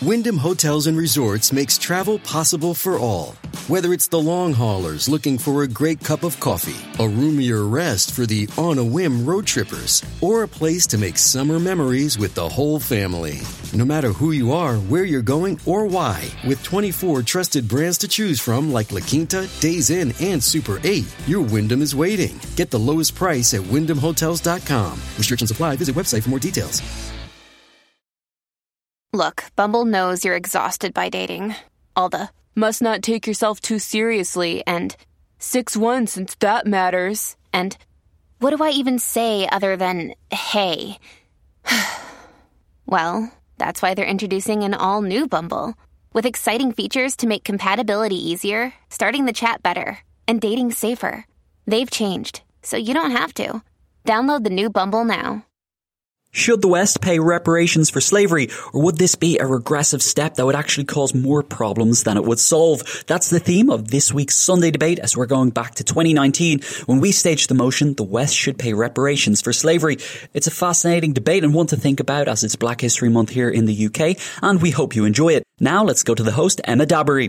Wyndham Hotels and Resorts makes travel possible for all. Whether it's the long haulers looking for a great cup of coffee, a roomier rest for the on-a-whim road trippers, or a place to make summer memories with the whole family. No matter who you are, where you're going, or why, with 24 trusted brands to choose from like La Quinta, Days Inn, and Super 8, your Wyndham is waiting. Get the lowest price at WyndhamHotels.com. Restrictions apply. Visit website for more details. Look, Bumble knows you're exhausted by dating. All the, must not take yourself too seriously, and 6'1" since that matters, and what do I even say other than, hey? Well, that's why they're introducing an all-new Bumble, with exciting features to make compatibility easier, starting the chat better, and dating safer. They've changed, so you don't have to. Download the new Bumble now. Should the West pay reparations for slavery, or would this be a regressive step that would actually cause more problems than it would solve? That's the theme of this week's Sunday debate, as we're going back to 2019 when we staged the motion, the West should pay reparations for slavery. It's a fascinating debate and one to think about, as it's Black History Month here in the UK, and we hope you enjoy it. Now let's go to the host, Emma Dabiri.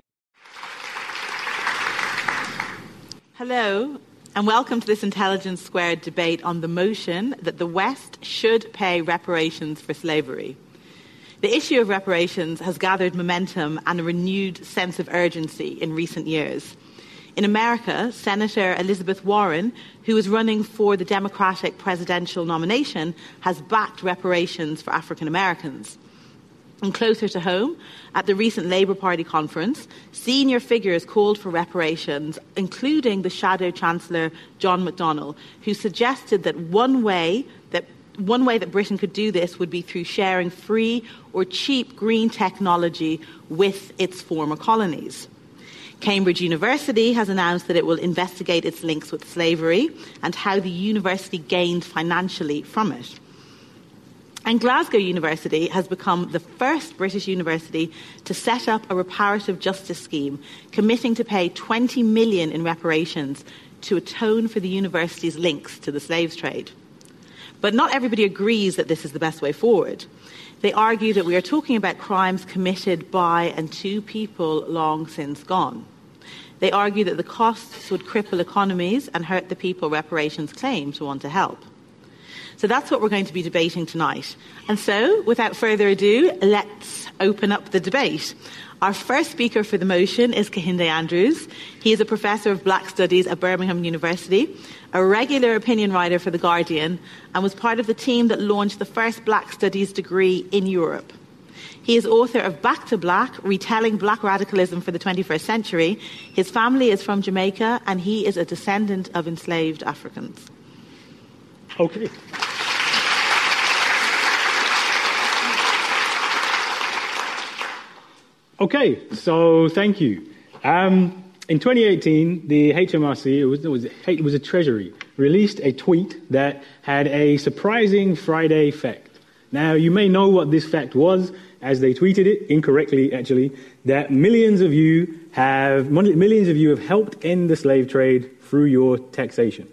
Hello, and welcome to this Intelligence Squared debate on the motion that the West should pay reparations for slavery. The issue of reparations has gathered momentum and a renewed sense of urgency in recent years. In America, Senator Elizabeth Warren, who is running for the Democratic presidential nomination, has backed reparations for African Americans. And closer to home, at the recent Labour Party conference, senior figures called for reparations, including the Shadow Chancellor John McDonnell, who suggested that one way that Britain could do this would be through sharing free or cheap green technology with its former colonies. Cambridge University has announced that it will investigate its links with slavery and how the university gained financially from it. And Glasgow University has become the first British university to set up a reparative justice scheme, committing to pay $20 million in reparations to atone for the university's links to the slaves trade. But not everybody agrees that this is the best way forward. They argue that we are talking about crimes committed by and to people long since gone. They argue that the costs would cripple economies and hurt the people reparations claim to want to help. So that's what we're going to be debating tonight. And so, without further ado, let's open up the debate. Our first speaker for the motion is Kehinde Andrews. He is a professor of Black Studies at Birmingham University, a regular opinion writer for The Guardian, and was part of the team that launched the first Black Studies degree in Europe. He is author of Back to Black, Retelling Black Radicalism for the 21st Century. His family is from Jamaica, and he is a descendant of enslaved Africans. Okay. Okay, so thank you. In 2018, the HMRC, it was a Treasury, released a tweet that had a surprising Friday fact. Now, you may know what this fact was, as they tweeted it, incorrectly actually, that millions of you have helped end the slave trade through your taxation.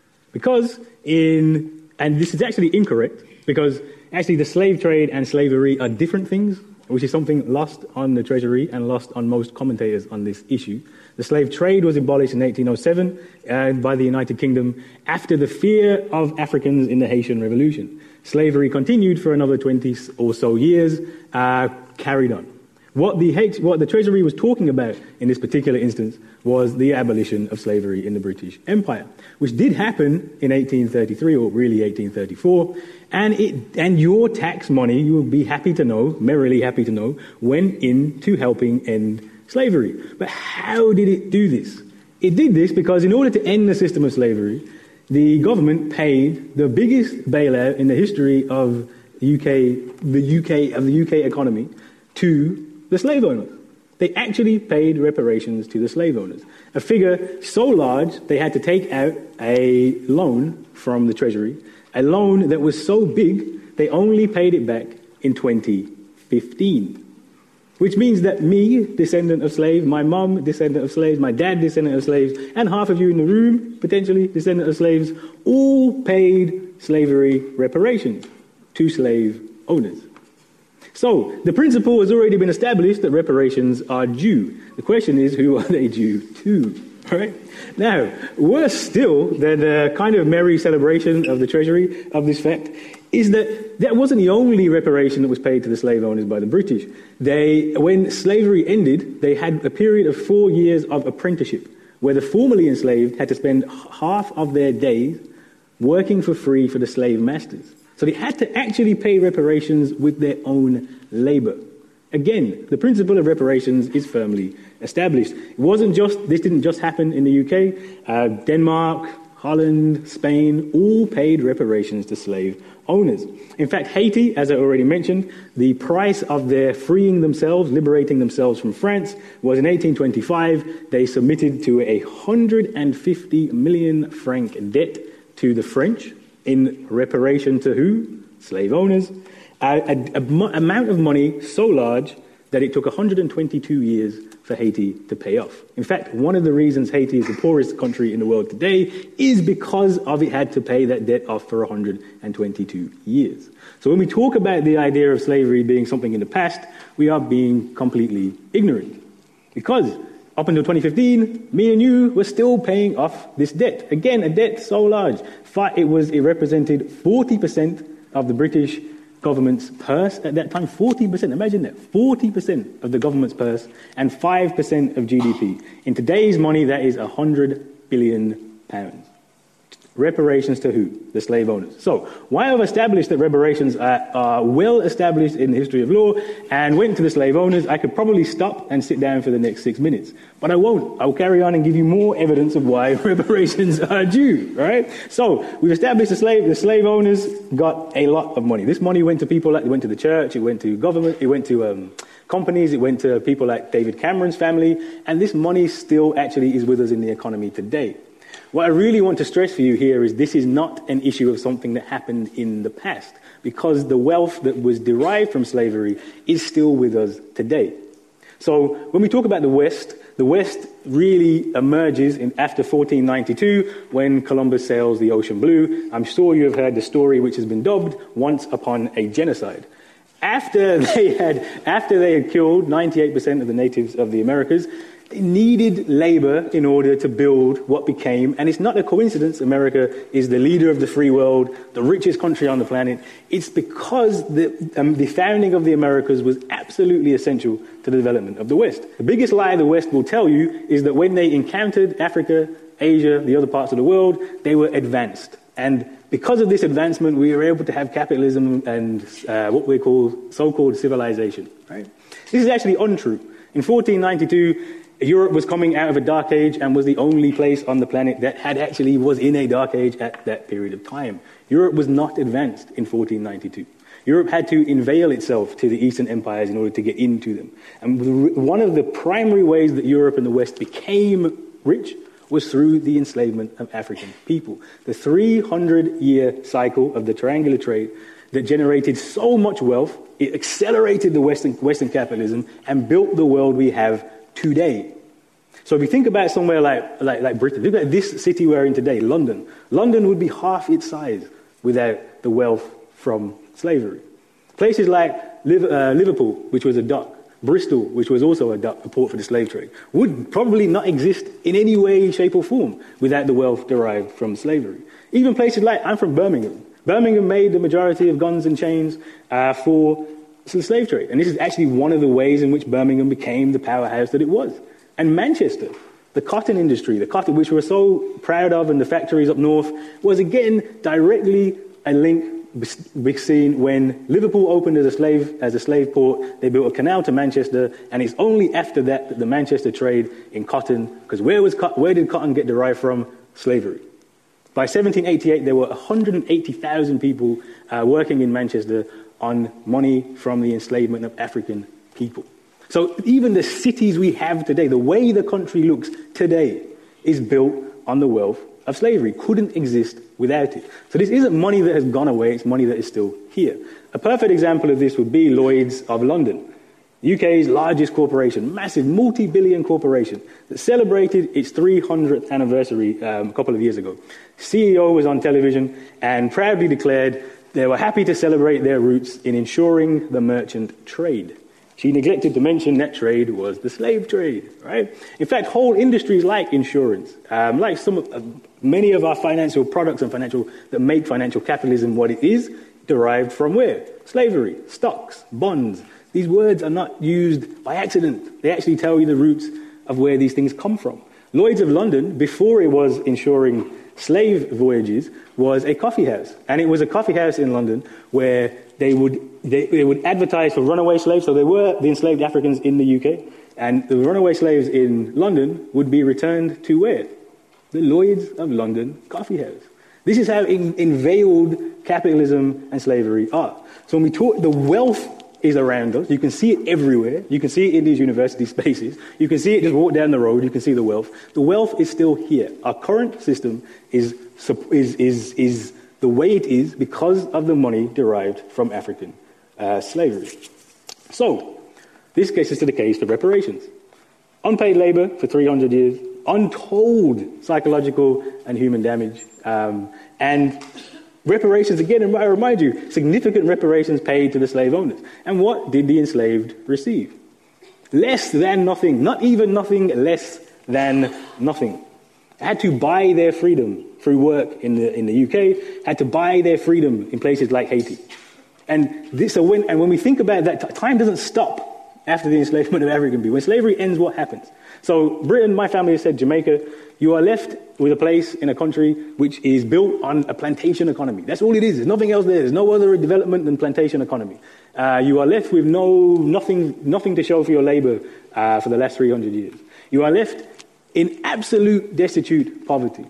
And this is actually incorrect, because actually the slave trade and slavery are different things, which is something lost on the Treasury and lost on most commentators on this issue. The slave trade was abolished in 1807 by the United Kingdom after the fear of Africans in the Haitian Revolution. Slavery continued for another 20 or so years, carried on. What the Treasury was talking about in this particular instance was the abolition of slavery in the British Empire, which did happen in 1833, or really 1834, and your tax money, you will be happy to know, merrily happy to know, went into helping end slavery. But how did it do this? It did this because in order to end the system of slavery, the government paid the biggest bailout in the history of the UK economy to the slave owners. They actually paid reparations to the slave owners. A figure so large, they had to take out a loan from the Treasury, a loan that was so big, they only paid it back in 2015. Which means that me, descendant of slaves, my mum, descendant of slaves, my dad, descendant of slaves, and half of you in the room, potentially descendant of slaves, all paid slavery reparations to slave owners. So the principle has already been established that reparations are due. The question is, who are they due to? Right? Now, worse still than the kind of merry celebration of the Treasury of this fact is that wasn't the only reparation that was paid to the slave owners by the British. When slavery ended, they had a period of 4 years of apprenticeship, where the formerly enslaved had to spend half of their days working for free for the slave masters. So they had to actually pay reparations with their own labor. Again, the principle of reparations is firmly established. This didn't just happen in the UK. Denmark, Holland, Spain, all paid reparations to slave owners. In fact, Haiti, as I already mentioned, the price of their freeing themselves, liberating themselves from France, was in 1825. They submitted to a 150 million franc debt to the French in reparation to who? Slave owners. An amount of money so large that it took 122 years for Haiti to pay off. In fact, one of the reasons Haiti is the poorest country in the world today is because of it had to pay that debt off for 122 years. So when we talk about the idea of slavery being something in the past, we are being completely ignorant. Because up until 2015, me and you were still paying off this debt. Again, a debt so large. It represented 40% of the British government's purse at that time. 40%, imagine that. 40% of the government's purse and 5% of GDP. In today's money, that is £100 billion. Reparations to who? The slave owners. So, while I've established that reparations are well established in the history of law and went to the slave owners, I could probably stop and sit down for the next 6 minutes. But I won't. I'll carry on and give you more evidence of why reparations are due, right? So, we've established the slave owners got a lot of money. This money went to people it went to the church, it went to government, it went to companies, it went to people like David Cameron's family, and this money still actually is with us in the economy today. What I really want to stress for you here is this is not an issue of something that happened in the past, because the wealth that was derived from slavery is still with us today. So when we talk about the West really emerges after 1492 when Columbus sails the ocean blue. I'm sure you have heard the story which has been dubbed Once Upon a Genocide. After they had killed 98% of the natives of the Americas, they needed labor in order to build what became, and it's not a coincidence, America is the leader of the free world, the richest country on the planet. It's because the founding of the Americas was absolutely essential to the development of the West. The biggest lie the West will tell you is that when they encountered Africa, Asia, the other parts of the world, they were advanced. And because of this advancement, we were able to have capitalism and what we call so-called civilization. Right? This is actually untrue. In 1492, Europe was coming out of a dark age and was the only place on the planet that was in a dark age at that period of time. Europe was not advanced in 1492. Europe had to unveil itself to the Eastern empires in order to get into them. And one of the primary ways that Europe and the West became rich was through the enslavement of African people. The 300-year cycle of the triangular trade that generated so much wealth, it accelerated the Western capitalism and built the world we have today. So if you think about somewhere like Britain, think about this city we're in today, London. London would be half its size without the wealth from slavery. Places like Liverpool, which was a dock, Bristol, which was also a dock, a port for the slave trade, would probably not exist in any way, shape or form without the wealth derived from slavery. Even places like, I'm from Birmingham. Birmingham made the majority of guns and chains for the slave trade. And this is actually one of the ways in which Birmingham became the powerhouse that it was. And Manchester, the cotton industry, the cotton which we're so proud of, and the factories up north, was again directly a link seen when Liverpool opened as a slave port. They built a canal to Manchester, and it's only after that the Manchester trade in cotton, because where did cotton get derived from? Slavery. By 1788, there were 180,000 people working in Manchester on money from the enslavement of African people. So even the cities we have today, the way the country looks today, is built on the wealth of slavery. Couldn't exist without it. So this isn't money that has gone away, it's money that is still here. A perfect example of this would be Lloyd's of London, UK's largest corporation, massive multi-billion corporation that celebrated its 300th anniversary a couple of years ago. CEO was on television and proudly declared, They were happy to celebrate their roots in ensuring the merchant trade. She neglected to mention that trade was the slave trade, right? In fact, whole industries like insurance, like many of our financial products and that make financial capitalism what it is, derived from where? Slavery, stocks, bonds. These words are not used by accident. They actually tell you the roots of where these things come from. Lloyd's of London, before it was insuring slave voyages, was a coffee house. And it was a coffee house in London where they would advertise for runaway slaves. So they were the enslaved Africans in the UK. And the runaway slaves in London would be returned to where? The Lloyd's of London coffee house. This is how unveiled capitalism and slavery are. So when we talk, the wealth is around us. You can see it everywhere. You can see it in these university spaces. You can see it just walk down the road. You can see the wealth. The wealth is still here. Our current system is the way it is because of the money derived from African slavery. So this gets us to the case for reparations. Unpaid labor for 300 years, untold psychological and human damage, and reparations, again, I remind you, significant reparations paid to the slave owners. And what did the enslaved receive? Less than nothing, not even nothing, less than nothing. Had to buy their freedom through work in the UK, had to buy their freedom in places like Haiti. And when we think about that, time doesn't stop after the enslavement of African people. When slavery ends, what happens? So Britain, my family has said Jamaica, you are left with a place in a country which is built on a plantation economy. That's all it is. There's nothing else there. There's no other development than plantation economy. You are left with nothing to show for your labor for the last 300 years. You are left in absolute destitute poverty.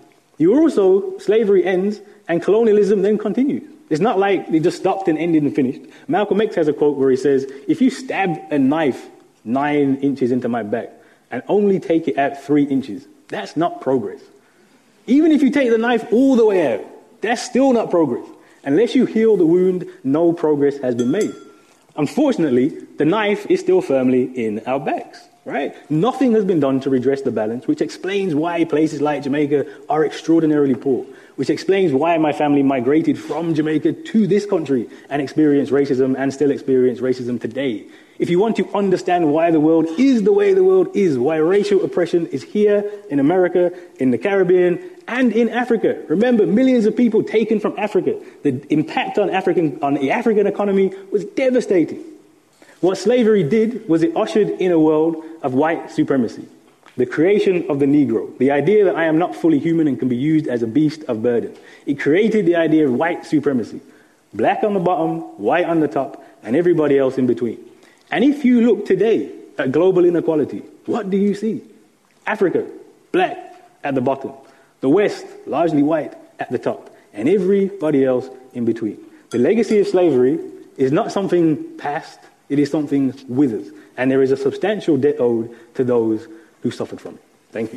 Slavery ends and colonialism then continues. It's not like it just stopped and ended and finished. Malcolm X has a quote where he says, if you stab a knife 9 inches into my back and only take it out 3 inches, that's not progress. Even if you take the knife all the way out, that's still not progress. Unless you heal the wound, no progress has been made. Unfortunately, the knife is still firmly in our backs, right? Nothing has been done to redress the balance, which explains why places like Jamaica are extraordinarily poor, which explains why my family migrated from Jamaica to this country and experienced racism and still experience racism today. If you want to understand why the world is the way the world is, why racial oppression is here in America, in the Caribbean, and in Africa. Remember, millions of people taken from Africa. The impact on the African economy was devastating. What slavery did was it ushered in a world of white supremacy. The creation of the Negro, the idea that I am not fully human and can be used as a beast of burden. It created the idea of white supremacy. Black on the bottom, white on the top, and everybody else in between. And if you look today at global inequality, what do you see? Africa, black at the bottom. The West, largely white at the top. And everybody else in between. The legacy of slavery is not something past, it is something with us. And there is a substantial debt owed to those who suffered from it. Thank you.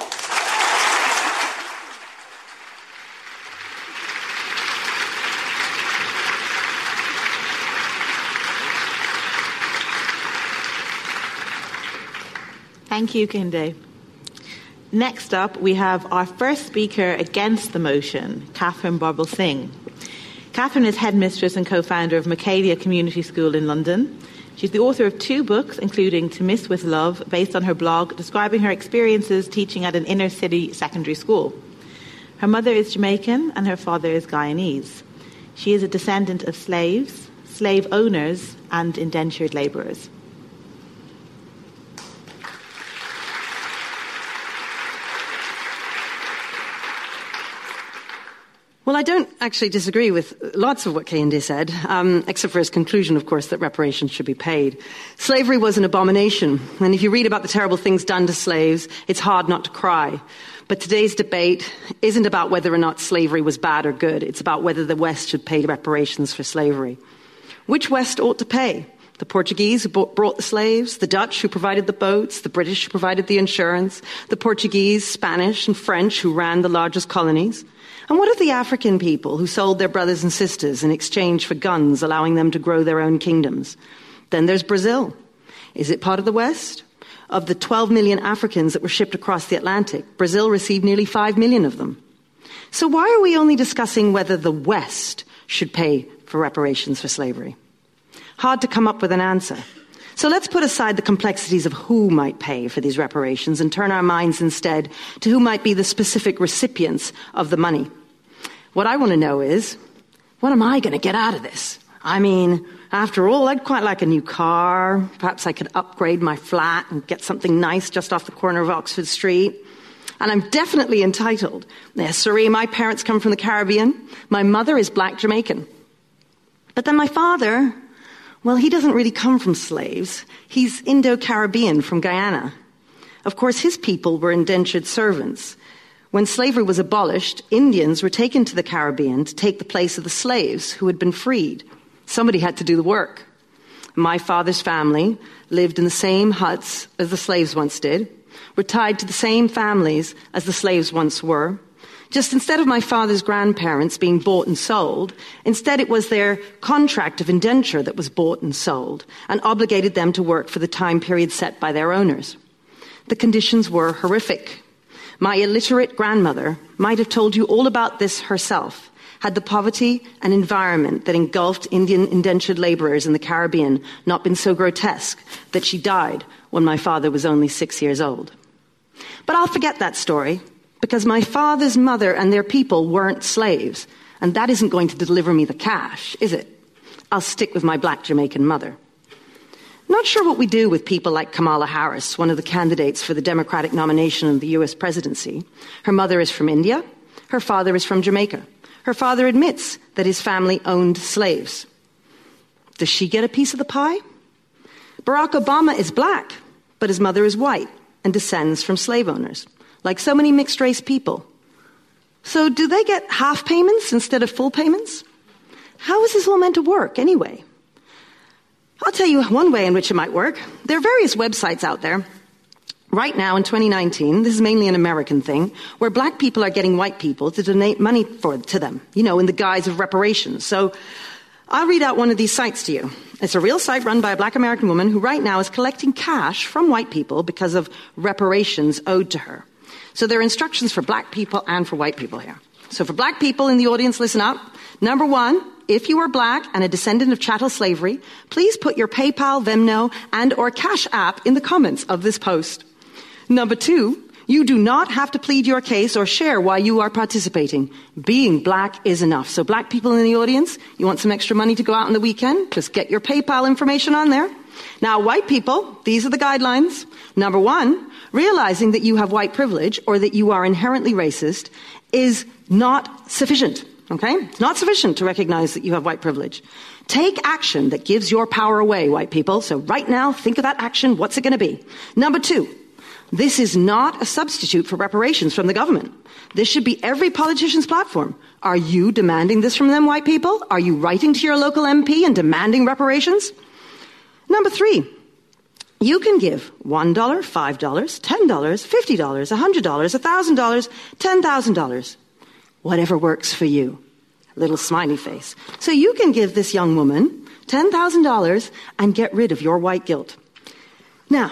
Thank you, Kehinde. Next up, we have our first speaker against the motion, Catherine Barbel Singh. Catherine is headmistress and co-founder of Macadia Community School in London. She's the author of 2 books, including To Miss With Love, based on her blog describing her experiences teaching at an inner-city secondary school. Her mother is Jamaican and her father is Guyanese. She is a descendant of slaves, slave owners, and indentured labourers. Well, I don't actually disagree with lots of what Kehinde said, except for his conclusion, of course, that reparations should be paid. Slavery was an abomination, and if you read about the terrible things done to slaves, it's hard not to cry. But today's debate isn't about whether or not slavery was bad or good. It's about whether the West should pay reparations for slavery. Which West ought to pay? The Portuguese who brought the slaves, the Dutch who provided the boats, the British who provided the insurance, the Portuguese, Spanish, and French who ran the largest colonies? And what of the African people who sold their brothers and sisters in exchange for guns, allowing them to grow their own kingdoms? Then there's Brazil. Is it part of the West? Of the 12 million Africans that were shipped across the Atlantic, Brazil received nearly 5 million of them. So why are we only discussing whether the West should pay for reparations for slavery? Hard to come up with an answer. So let's put aside the complexities of who might pay for these reparations and turn our minds instead to who might be the specific recipients of the money. What I want to know is, what am I going to get out of this? I mean, after all, I'd quite like a new car. Perhaps I could upgrade my flat and get something nice just off the corner of Oxford Street. And I'm definitely entitled. Yes, sorry, my parents come from the Caribbean. My mother is black Jamaican. But then my father, well, he doesn't really come from slaves. He's Indo-Caribbean from Guyana. Of course, his people were indentured servants. When slavery was abolished, Indians were taken to the Caribbean to take the place of the slaves who had been freed. Somebody had to do the work. My father's family lived in the same huts as the slaves once did, were tied to the same families as the slaves once were. Just instead of my father's grandparents being bought and sold, instead it was their contract of indenture that was bought and sold and obligated them to work for the time period set by their owners. The conditions were horrific. My illiterate grandmother might have told you all about this herself, had the poverty and environment that engulfed Indian indentured laborers in the Caribbean not been so grotesque that she died when my father was only 6 years old. But I'll forget that story, because my father's mother and their people weren't slaves, and that isn't going to deliver me the cash, is it? I'll stick with my black Jamaican mother. Not sure what we do with people like Kamala Harris, one of the candidates for the Democratic nomination of the U.S. presidency. Her mother is from India. Her father is from Jamaica. Her father admits that his family owned slaves. Does she get a piece of the pie? Barack Obama is black, but his mother is white and descends from slave owners, like so many mixed-race people. So do they get half payments instead of full payments? How is this all meant to work, anyway? I'll tell you one way in which it might work. There are various websites out there. Right now, in 2019, this is mainly an American thing, where black people are getting white people to donate money to them, in the guise of reparations. So I'll read out one of these sites to you. It's a real site run by a black American woman who right now is collecting cash from white people because of reparations owed to her. So there are instructions for black people and for white people here. So for black people in the audience, listen up. Number one, if you are black and a descendant of chattel slavery, please put your PayPal, Venmo, and or Cash App in the comments of this post. Number two, you do not have to plead your case or share why you are participating. Being black is enough. So black people in the audience, you want some extra money to go out on the weekend? Just get your PayPal information on there. Now, white people, these are the guidelines. Number one, realizing that you have white privilege or that you are inherently racist is not sufficient. Okay? It's not sufficient to recognize that you have white privilege. Take action that gives your power away, white people. So right now, think of that action. What's it going to be? Number two, this is not a substitute for reparations from the government. This should be every politician's platform. Are you demanding this from them, white people? Are you writing to your local MP and demanding reparations? Number three, you can give $1, $5, $10, $50, $100, $1,000, $10,000. Whatever works for you. Little smiley face. So you can give this young woman $10,000 and get rid of your white guilt. Now,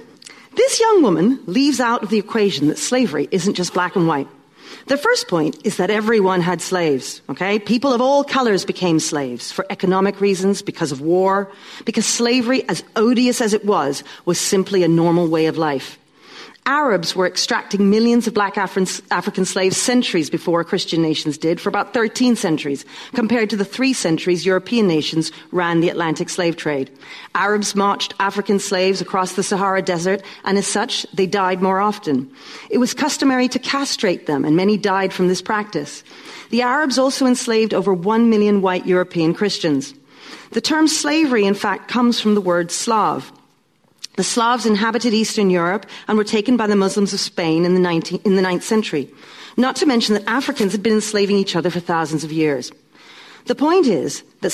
this young woman leaves out of the equation that slavery isn't just black and white. The first point is that everyone had slaves, okay? People of all colors became slaves for economic reasons, because of war, because slavery, as odious as it was simply a normal way of life. Arabs were extracting millions of black African slaves centuries before Christian nations did, for about 13 centuries, compared to the 3 centuries European nations ran the Atlantic slave trade. Arabs marched African slaves across the Sahara Desert, and as such, they died more often. It was customary to castrate them, and many died from this practice. The Arabs also enslaved over 1 million white European Christians. The term slavery, in fact, comes from the word Slav. The Slavs inhabited Eastern Europe and were taken by the Muslims of Spain in the 9th century. Not to mention that Africans had been enslaving each other for thousands of years. The point is that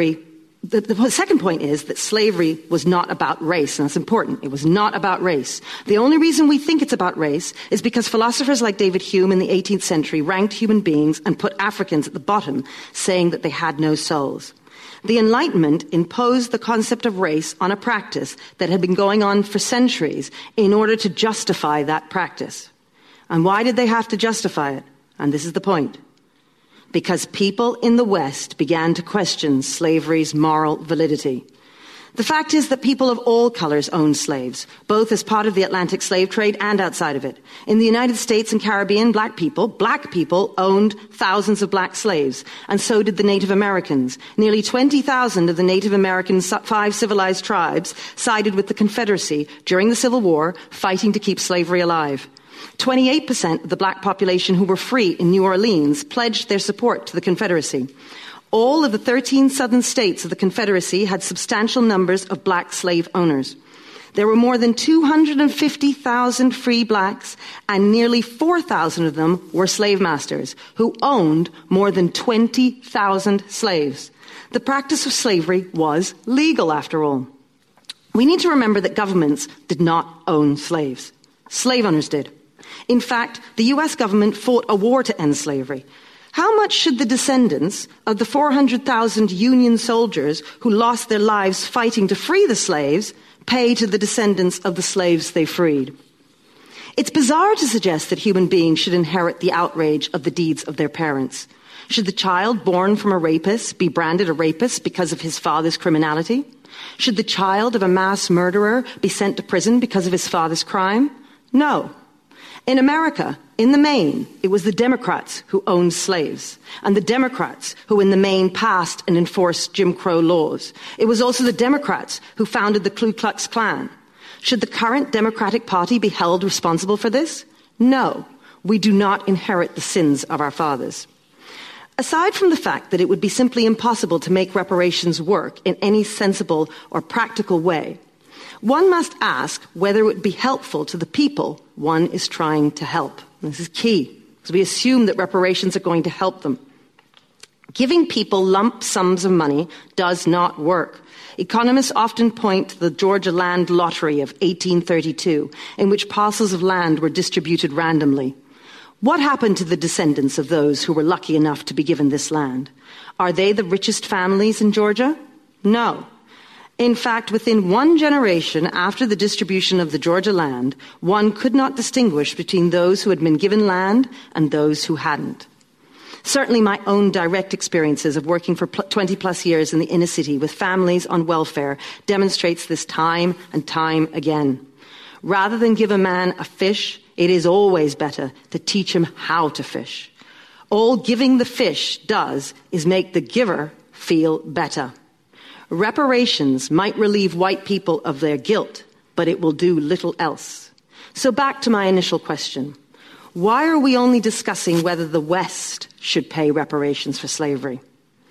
the second point is that slavery was not about race, and that's important. It was not about race. The only reason we think it's about race is because philosophers like David Hume in the 18th century ranked human beings and put Africans at the bottom, saying that they had no souls. The Enlightenment imposed the concept of race on a practice that had been going on for centuries in order to justify that practice. And why did they have to justify it? And this is the point. because people in the West began to question slavery's moral validity. The fact is that people of all colors owned slaves, both as part of the Atlantic slave trade and outside of it. In the United States and Caribbean, black people owned thousands of black slaves, and so did the Native Americans. Nearly 20,000 of the Native American 5 civilized tribes sided with the Confederacy during the Civil War, fighting to keep slavery alive. 28% of the black population who were free in New Orleans pledged their support to the Confederacy. All of the 13 southern states of the Confederacy had substantial numbers of black slave owners. There were more than 250,000 free blacks, and nearly 4,000 of them were slave masters, who owned more than 20,000 slaves. The practice of slavery was legal, after all. We need to remember that governments did not own slaves. Slave owners did. In fact, the U.S. government fought a war to end slavery. How much should the descendants of the 400,000 Union soldiers who lost their lives fighting to free the slaves pay to the descendants of the slaves they freed? It's bizarre to suggest that human beings should inherit the outrage of the deeds of their parents. Should the child born from a rapist be branded a rapist because of his father's criminality? Should the child of a mass murderer be sent to prison because of his father's crime? No. In America, in the main, it was the Democrats who owned slaves, and the Democrats who in the main passed and enforced Jim Crow laws. It was also the Democrats who founded the Ku Klux Klan. Should the current Democratic Party be held responsible for this? No, we do not inherit the sins of our fathers. Aside from the fact that it would be simply impossible to make reparations work in any sensible or practical way, one must ask whether it would be helpful to the people one is trying to help. This is key, because we assume that reparations are going to help them. Giving people lump sums of money does not work. Economists often point to the Georgia Land Lottery of 1832, in which parcels of land were distributed randomly. What happened to the descendants of those who were lucky enough to be given this land? Are they the richest families in Georgia? No. In fact, within one generation after the distribution of the Georgia land, one could not distinguish between those who had been given land and those who hadn't. Certainly my own direct experiences of working for 20 plus years in the inner city with families on welfare demonstrates this time and time again. Rather than give a man a fish, it is always better to teach him how to fish. All giving the fish does is make the giver feel better. Reparations might relieve white people of their guilt, but it will do little else. So back to my initial question. Why are we only discussing whether the West should pay reparations for slavery?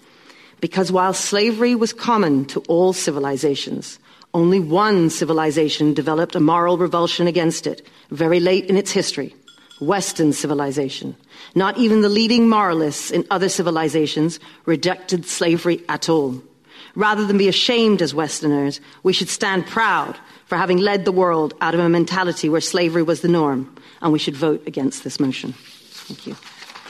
Because while slavery was common to all civilizations, only one civilization developed a moral revulsion against it very late in its history, Western civilization. Not even the leading moralists in other civilizations rejected slavery at all. Rather than be ashamed as Westerners, we should stand proud for having led the world out of a mentality where slavery was the norm, and we should vote against this motion. Thank you.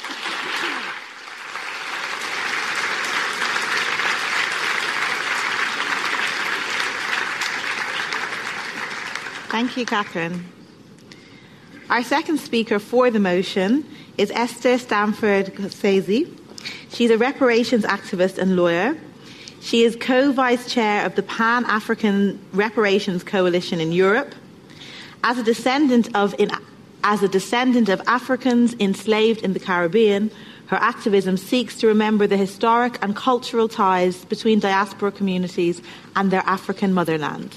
Thank you, Catherine. Our second speaker for the motion is Esther Stanford-Sazy. She's a reparations activist and lawyer. She is co-vice chair of the Pan-African Reparations Coalition in Europe. As a descendant of Africans enslaved in the Caribbean, her activism seeks to remember the historic and cultural ties between diaspora communities and their African motherland.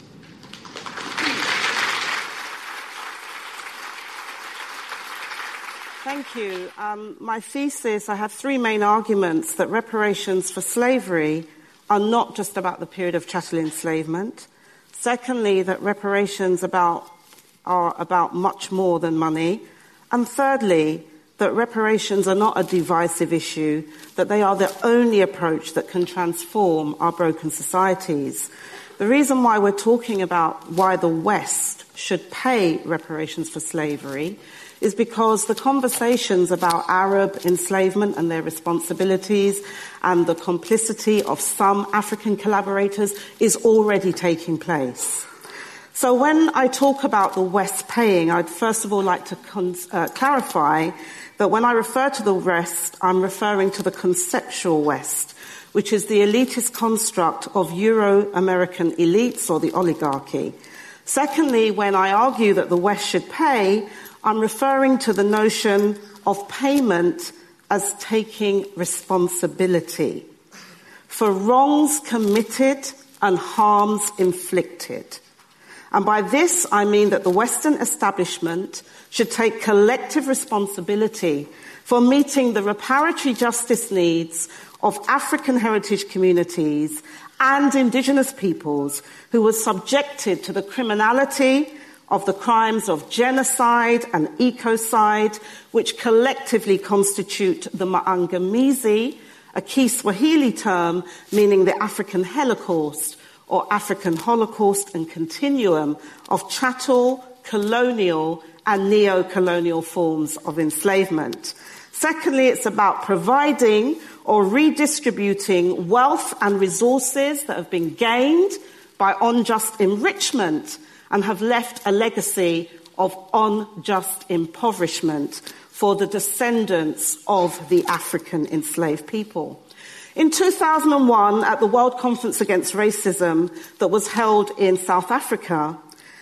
Thank you. My thesis, I have three main arguments: that reparations for slavery are not just about the period of chattel enslavement. Secondly, that reparations are about much more than money. And thirdly, that reparations are not a divisive issue, that they are the only approach that can transform our broken societies. The reason why we're talking about why the West should pay reparations for slavery is because the conversations about Arab enslavement and their responsibilities and the complicity of some African collaborators is already taking place. So when I talk about the West paying, I'd first of all like to clarify that when I refer to the West, I'm referring to the conceptual West, which is the elitist construct of Euro-American elites or the oligarchy. Secondly, when I argue that the West should pay, I'm referring to the notion of payment as taking responsibility for wrongs committed and harms inflicted. And by this, I mean that the Western establishment should take collective responsibility for meeting the reparatory justice needs of African heritage communities and indigenous peoples who were subjected to the criminality of the crimes of genocide and ecocide, which collectively constitute the Maangamizi, a Kiswahili term meaning the African Holocaust or African Holocaust and continuum of chattel, colonial and neo-colonial forms of enslavement. Secondly, it's about providing or redistributing wealth and resources that have been gained by unjust enrichment and have left a legacy of unjust impoverishment for the descendants of the African enslaved people. In 2001, at the World Conference Against Racism that was held in South Africa,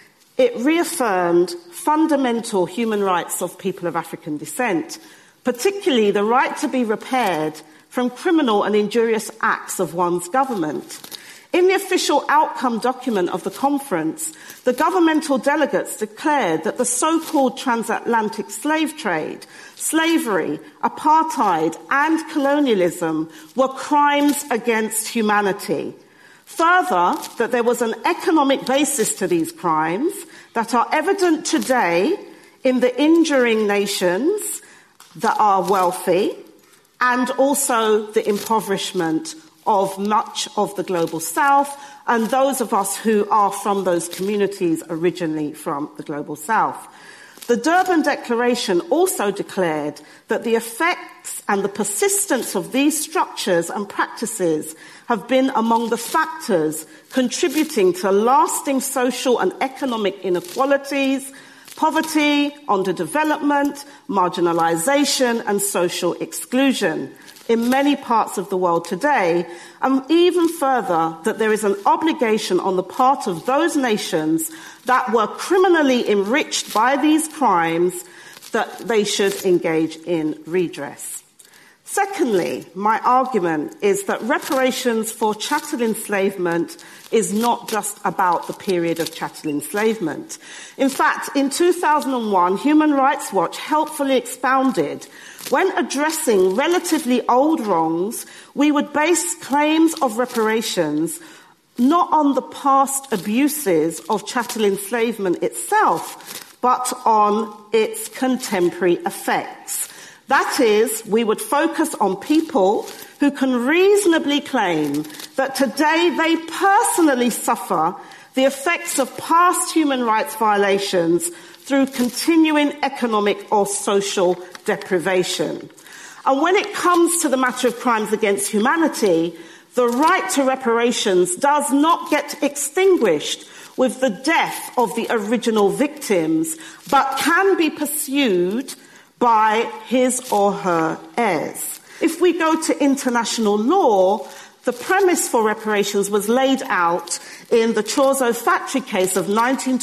it reaffirmed fundamental human rights of people of African descent, particularly the right to be repaired from criminal and injurious acts of one's government. In the official outcome document of the conference, the governmental delegates declared that the so-called transatlantic slave trade, slavery, apartheid, and colonialism were crimes against humanity. Further, that there was an economic basis to these crimes that are evident today in the injuring nations that are wealthy and also the impoverishment of much of the global south and those of us who are from those communities originally from the global south. The Durban Declaration also declared that the effects and the persistence of these structures and practices have been among the factors contributing to lasting social and economic inequalities, poverty, underdevelopment, marginalization, and social exclusion in many parts of the world today, and even further, that there is an obligation on the part of those nations that were criminally enriched by these crimes that they should engage in redress. Secondly, my argument is that reparations for chattel enslavement is not just about the period of chattel enslavement. In fact, in 2001, Human Rights Watch helpfully expounded, when addressing relatively old wrongs, we would base claims of reparations not on the past abuses of chattel enslavement itself, but on its contemporary effects. That is, we would focus on people who can reasonably claim that today they personally suffer the effects of past human rights violations through continuing economic or social deprivation. And when it comes to the matter of crimes against humanity, the right to reparations does not get extinguished with the death of the original victims, but can be pursued by his or her heirs. If we go to international law, the premise for reparations was laid out in the Chozo factory case of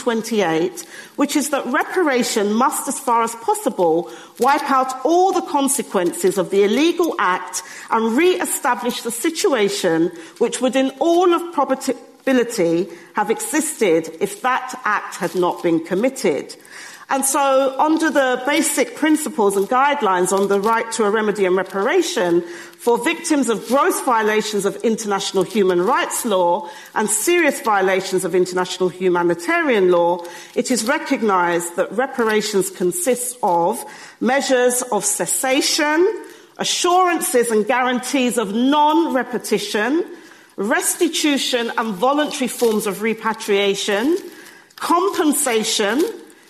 1928, which is that reparation must, as far as possible, wipe out all the consequences of the illegal act and re-establish the situation which would in all of probability have existed if that act had not been committed. And so, under the basic principles and guidelines on the right to a remedy and reparation for victims of gross violations of international human rights law and serious violations of international humanitarian law, it is recognized that reparations consist of measures of cessation, assurances and guarantees of non-repetition, restitution and voluntary forms of repatriation, compensation,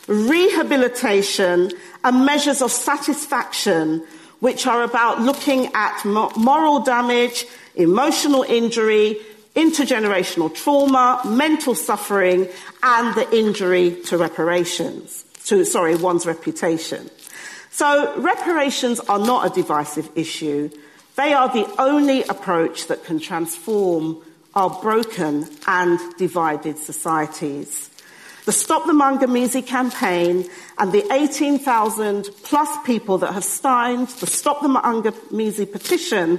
rehabilitation, and measures of satisfaction, which are about looking at moral damage, emotional injury, intergenerational trauma, mental suffering, and the injury to one's reputation. So reparations are not a divisive issue. They are the only approach that can transform our broken and divided societies. The Stop the Mangamizi campaign and the 18,000 plus people that have signed the Stop the Mangamizi petition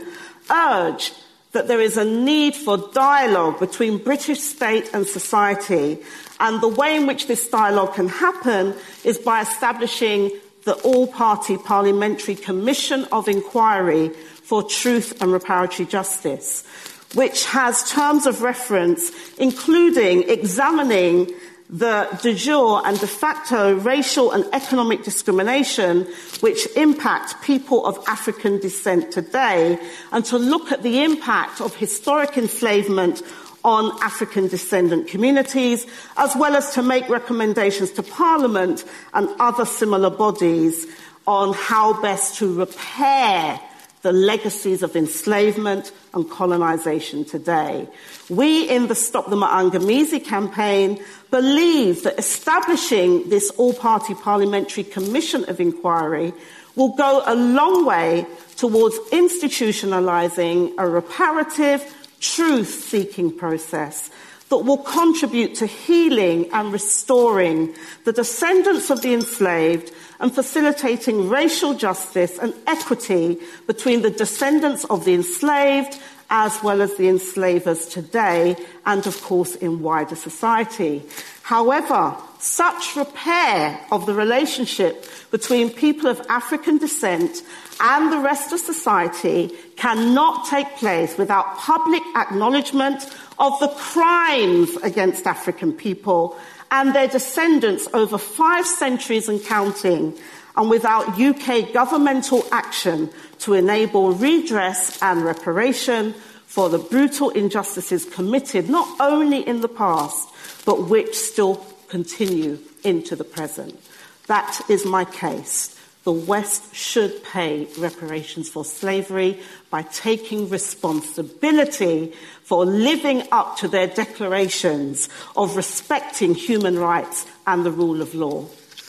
urge that there is a need for dialogue between British state and society. And the way in which this dialogue can happen is by establishing the All-Party Parliamentary Commission of Inquiry for Truth and Reparatory Justice, which has terms of reference including examining the de jure and de facto racial and economic discrimination which impact people of African descent today, and to look at the impact of historic enslavement on African descendant communities, as well as to make recommendations to Parliament and other similar bodies on how best to repair the legacies of enslavement and colonisation today. We in the Stop the Mangamizi campaign believe that establishing this all-party parliamentary commission of inquiry will go a long way towards institutionalising a reparative, truth-seeking process that will contribute to healing and restoring the descendants of the enslaved and facilitating racial justice and equity between the descendants of the enslaved as well as the enslavers today and, of course, in wider society. However, such repair of the relationship between people of African descent and the rest of society cannot take place without public acknowledgement of the crimes against African people and their descendants over 5 centuries and counting, and without UK governmental action to enable redress and reparation for the brutal injustices committed not only in the past, but which still continue into the present. That is my case. The West should pay reparations for slavery by taking responsibility for living up to their declarations of respecting human rights and the rule of law.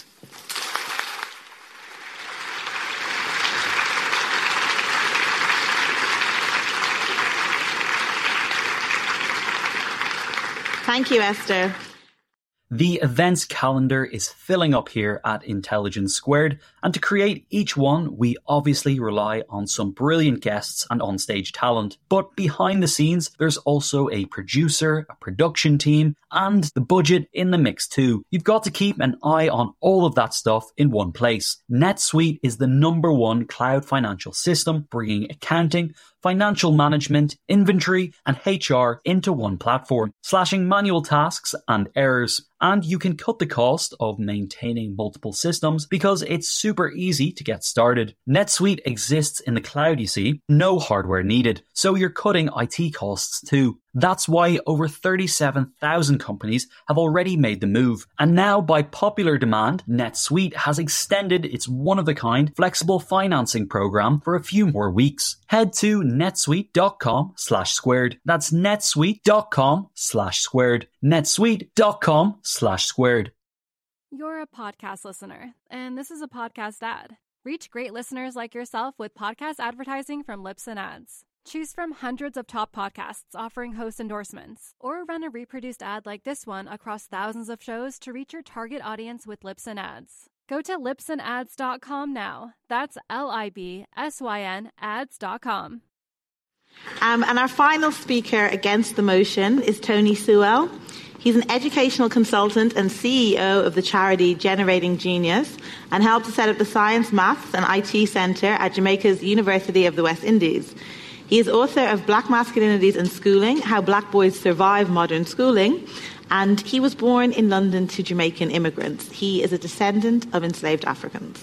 Thank you, Esther. The events calendar is filling up here at Intelligence Squared, and to create each one, we obviously rely on some brilliant guests and onstage talent. But behind the scenes, there's also a producer, a production team, and the budget in the mix too. You've got to keep an eye on all of that stuff in one place. NetSuite is the #1 cloud financial system, bringing accounting, financial management, inventory, and HR into one platform, slashing manual tasks and errors. And you can cut the cost of maintaining multiple systems because it's super easy to get started. NetSuite exists in the cloud, you see, no hardware needed, so you're cutting IT costs too. That's why over 37,000 companies have already made the move. And now, by popular demand, NetSuite has extended its one-of-a-kind flexible financing program for a few more weeks. Head to netsuite.com/squared. That's netsuite.com/squared. netsuite.com/squared. You're a podcast listener, and this is a podcast ad. Reach great listeners like yourself with podcast advertising from Libsyn Ads. Choose from hundreds of top podcasts offering host endorsements, or run a reproduced ad like this one across thousands of shows to reach your target audience with Libsyn Ads. Go to libsynads.com now. That's LIBSYN ads.com. And our final speaker against the motion is Tony Sewell. He's an educational consultant and CEO of the charity Generating Genius, and helped to set up the Science, Maths and IT Centre at Jamaica's University of the West Indies. He is author of Black Masculinities in Schooling, How Black Boys Survive Modern Schooling, and he was born in London to Jamaican immigrants. He is a descendant of enslaved Africans.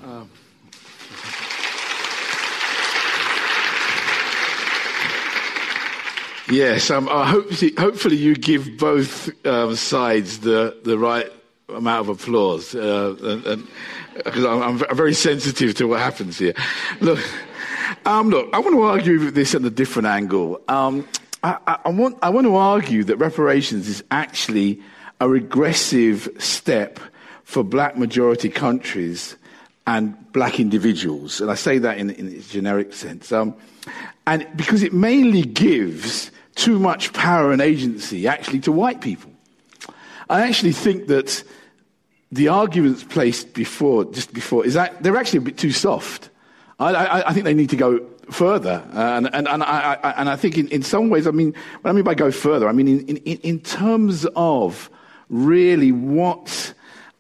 Yes, hopefully you give both sides the right amount of applause, because I'm very sensitive to what happens here. Look, I want to argue with this at a different angle. I want to argue that reparations is actually a regressive step for black majority countries and black individuals. And I say that in a generic sense. And because it mainly gives too much power and agency actually to white people. I actually think that the arguments placed just before, is that they're actually a bit too soft. I think they need to go further, and I think in some ways, what I mean by go further, I mean in terms of really what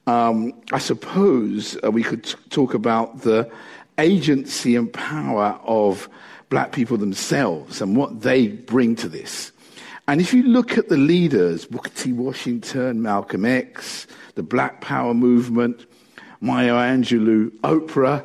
I suppose we could talk about the agency and power of black people themselves and what they bring to this. And if you look at the leaders, Booker T. Washington, Malcolm X, the Black Power movement, Maya Angelou, Oprah.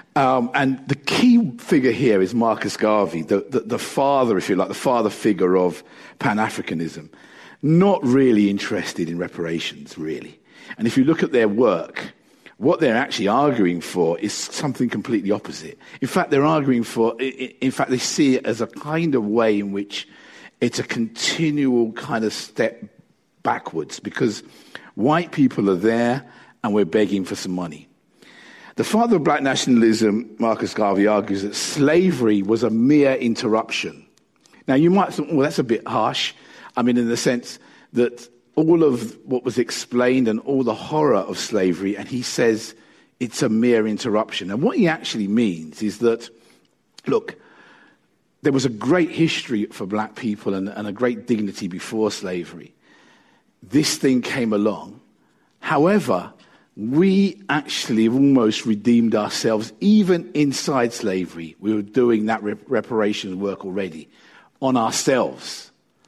And the key figure here is Marcus Garvey, the father, if you like, the father figure of Pan-Africanism. Not really interested in reparations, really. And if you look at their work, what they're actually arguing for is something completely opposite. In fact, they're arguing for, in fact, they see it as a kind of way in which it's a continual kind of step backwards because white people are there and we're begging for some money. The father of black nationalism, Marcus Garvey, argues that slavery was a mere interruption. Now, you might think, well, that's a bit harsh. In the sense that all of what was explained and all the horror of slavery, and he says it's a mere interruption. And what he actually means is that, look, there was a great history for black people and a great dignity before slavery. This thing came along. However, we actually have almost redeemed ourselves. Even inside slavery, we were doing that reparations work already on ourselves.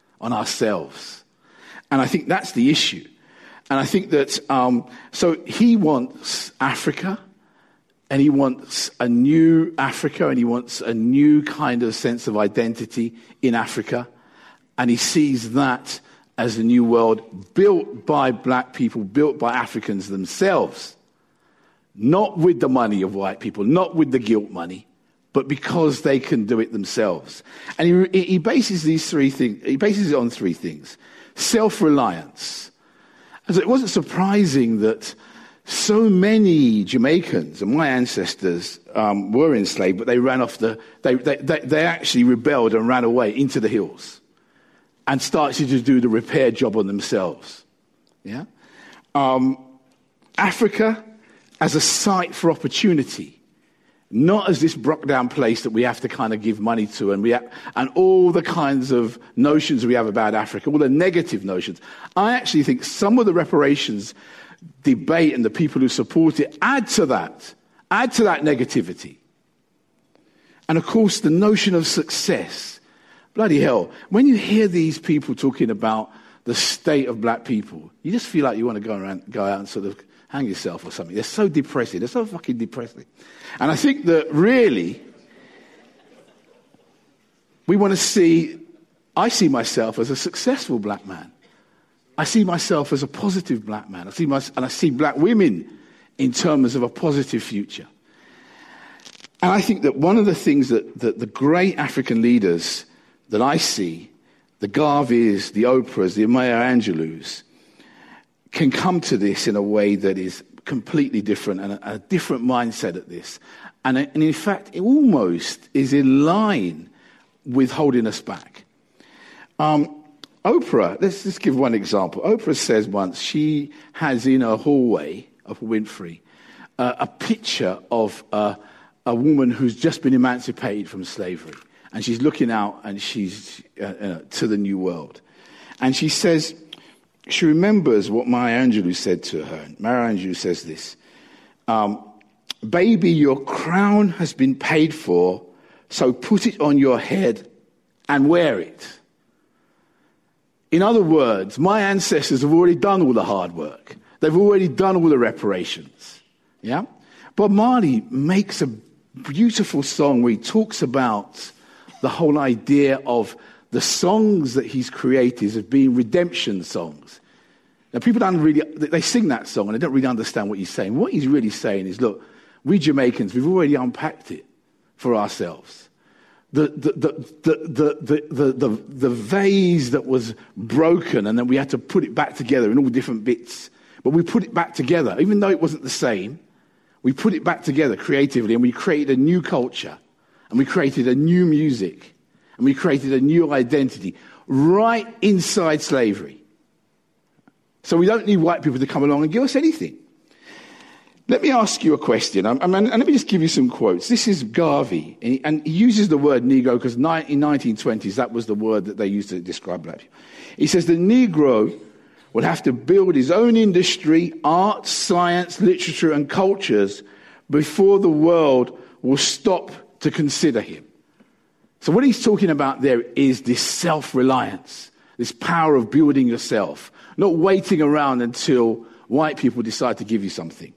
And I think that's the issue. And I think that, so he wants Africa, and he wants a new Africa, and he wants a new kind of sense of identity in Africa. And he sees that as a new world built by black people, built by Africans themselves, not with the money of white people, not with the guilt money, but because they can do it themselves. And he bases these three things. He bases it on three things: self-reliance. So it wasn't surprising that so many Jamaicans and my ancestors were enslaved, but they ran off they actually rebelled and ran away into the hills and started to do the repair job on themselves. Yeah, Africa as a site for opportunity, not as this broke down place that we have to kind of give money to, and all the kinds of notions we have about Africa, all the negative notions. I actually think some of the reparations debate and the people who support it add to that negativity. And of course, the notion of success. Bloody hell, when you hear these people talking about the state of black people, you just feel like you want to go out and sort of hang yourself or something. They're so depressing. They're so fucking depressing. And I think that really, I see myself as a successful black man. I see myself as a positive black man. I see black women in terms of a positive future. And I think that one of the things that the great African leaders that I see, the Garveys, the Oprahs, the Maya Angelous, can come to this in a way that is completely different and a different mindset at this. And in fact, it almost is in line with holding us back. Oprah, let's just give one example. Oprah says once she has in her hallway of Winfrey a picture of a woman who's just been emancipated from slavery. And she's looking out and she's to the new world. And she says, she remembers what Maya Angelou said to her. Maya Angelou says this, "Baby, your crown has been paid for, so put it on your head and wear it." In other words, my ancestors have already done all the hard work. They've already done all the reparations. Yeah? Bob Marley makes a beautiful song where he talks about the whole idea of the songs that he's created as being redemption songs. Now, people they sing that song and they don't really understand what he's saying. What he's really saying is, look, we Jamaicans, we've already unpacked it for ourselves. the vase that was broken, and then we had to put it back together in all different bits. But we put it back together, even though it wasn't the same. We put it back together creatively, and we created a new culture, and we created a new music, and we created a new identity right inside slavery. So we don't need white people to come along and give us anything. Let me ask you a question, and let me just give you some quotes. This is Garvey, and he uses the word Negro because in 1920s, that was the word that they used to describe black people. He says the Negro will have to build his own industry, art, science, literature, and cultures before the world will stop to consider him. So what he's talking about there is this self-reliance, this power of building yourself, not waiting around until white people decide to give you something.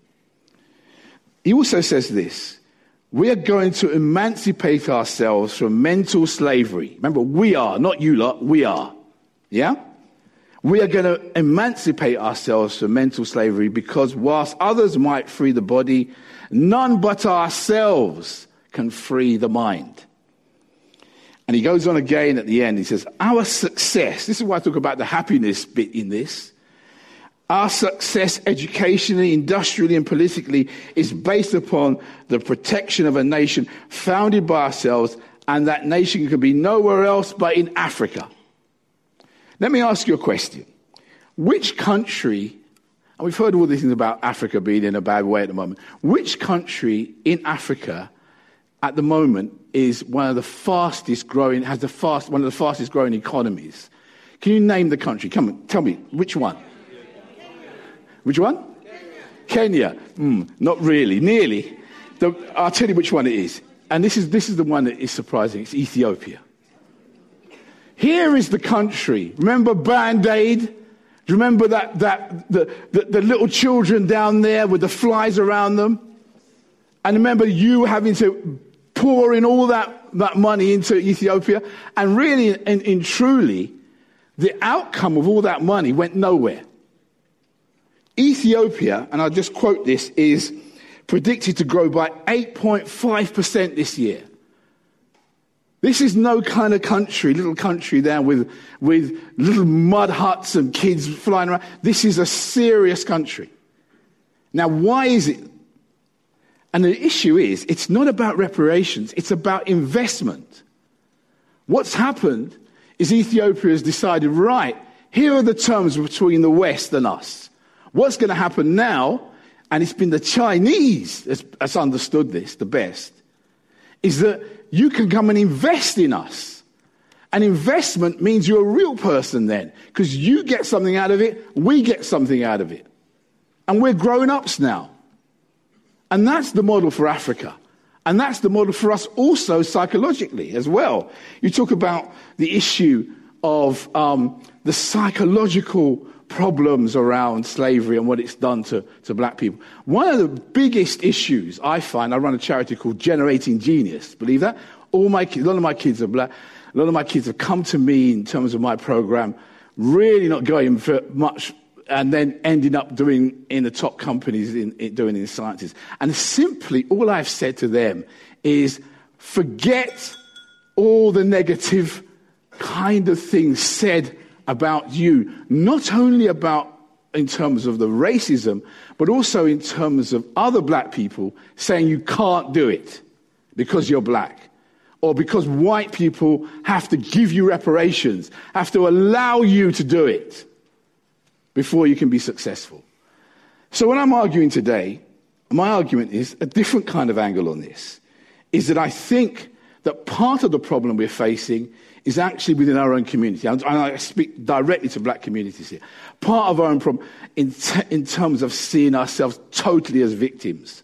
He also says this: we are going to emancipate ourselves from mental slavery. Remember, we are, not you lot, we are. Yeah? We are going to emancipate ourselves from mental slavery because whilst others might free the body, none but ourselves can free the mind. And he goes on again at the end. He says, our success, this is why I talk about the happiness bit in this. Our success educationally, industrially, and politically is based upon the protection of a nation founded by ourselves, and that nation could be nowhere else but in Africa. Let me ask you a question. Which country, and we've heard all these things about Africa being in a bad way at the moment, which country in Africa at the moment is one of the fastest growing, one of the fastest growing economies? Can you name the country? Come on, tell me, which one? Which one? Kenya. Not really. Nearly. I'll tell you which one it is. And this is the one that is surprising. It's Ethiopia. Here is the country. Remember Band-Aid? Do you remember the little children down there with the flies around them? And remember you having to pour in all that money into Ethiopia? And really and truly, the outcome of all that money went nowhere. Ethiopia, and I'll just quote this, is predicted to grow by 8.5% this year. This is no kind of country, little country there with little mud huts and kids flying around. This is a serious country. Now, why is it? And the issue is, it's not about reparations, it's about investment. What's happened is Ethiopia has decided, right, here are the terms between the West and us. What's going to happen now, and it's been the Chinese that's understood this the best, is that you can come and invest in us. And investment means you're a real person then, because you get something out of it, we get something out of it. And we're grown-ups now. And that's the model for Africa. And that's the model for us also psychologically as well. You talk about the issue of the psychological problems around slavery and what it's done to black people. One of the biggest issues I find, I run a charity called Generating Genius. Believe that? A lot of my kids are black. A lot of my kids have come to me in terms of my program, really not going for much, and then ending up doing in the top companies doing in sciences. And simply all I've said to them is forget all the negative kind of things said about you, not only about in terms of the racism, but also in terms of other black people saying you can't do it because you're black, or because white people have to give you reparations, have to allow you to do it before you can be successful. So when I'm arguing today, my argument is a different kind of angle on this, is that I think that part of the problem we're facing is actually within our own community. And I speak directly to black communities here. Part of our own problem in terms of seeing ourselves totally as victims.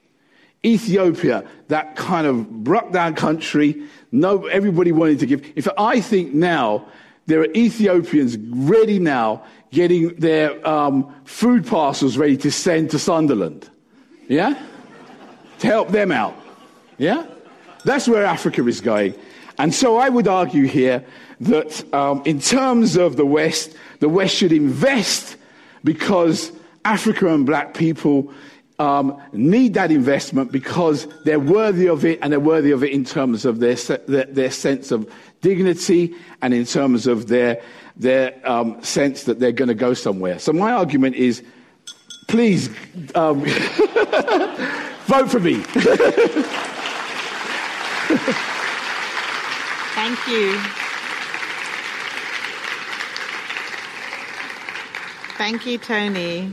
Ethiopia, that kind of broke down country, everybody wanted to give. In fact, I think now there are Ethiopians ready now getting their food parcels ready to send to Sunderland. Yeah? To help them out. Yeah? That's where Africa is going. And so I would argue here that in terms of the West should invest because Africa and black people need that investment because they're worthy of it, and they're worthy of it in terms of their sense of dignity and in terms of their sense that they're going to go somewhere. So my argument is, please vote for me. Thank you. Thank you, Tony.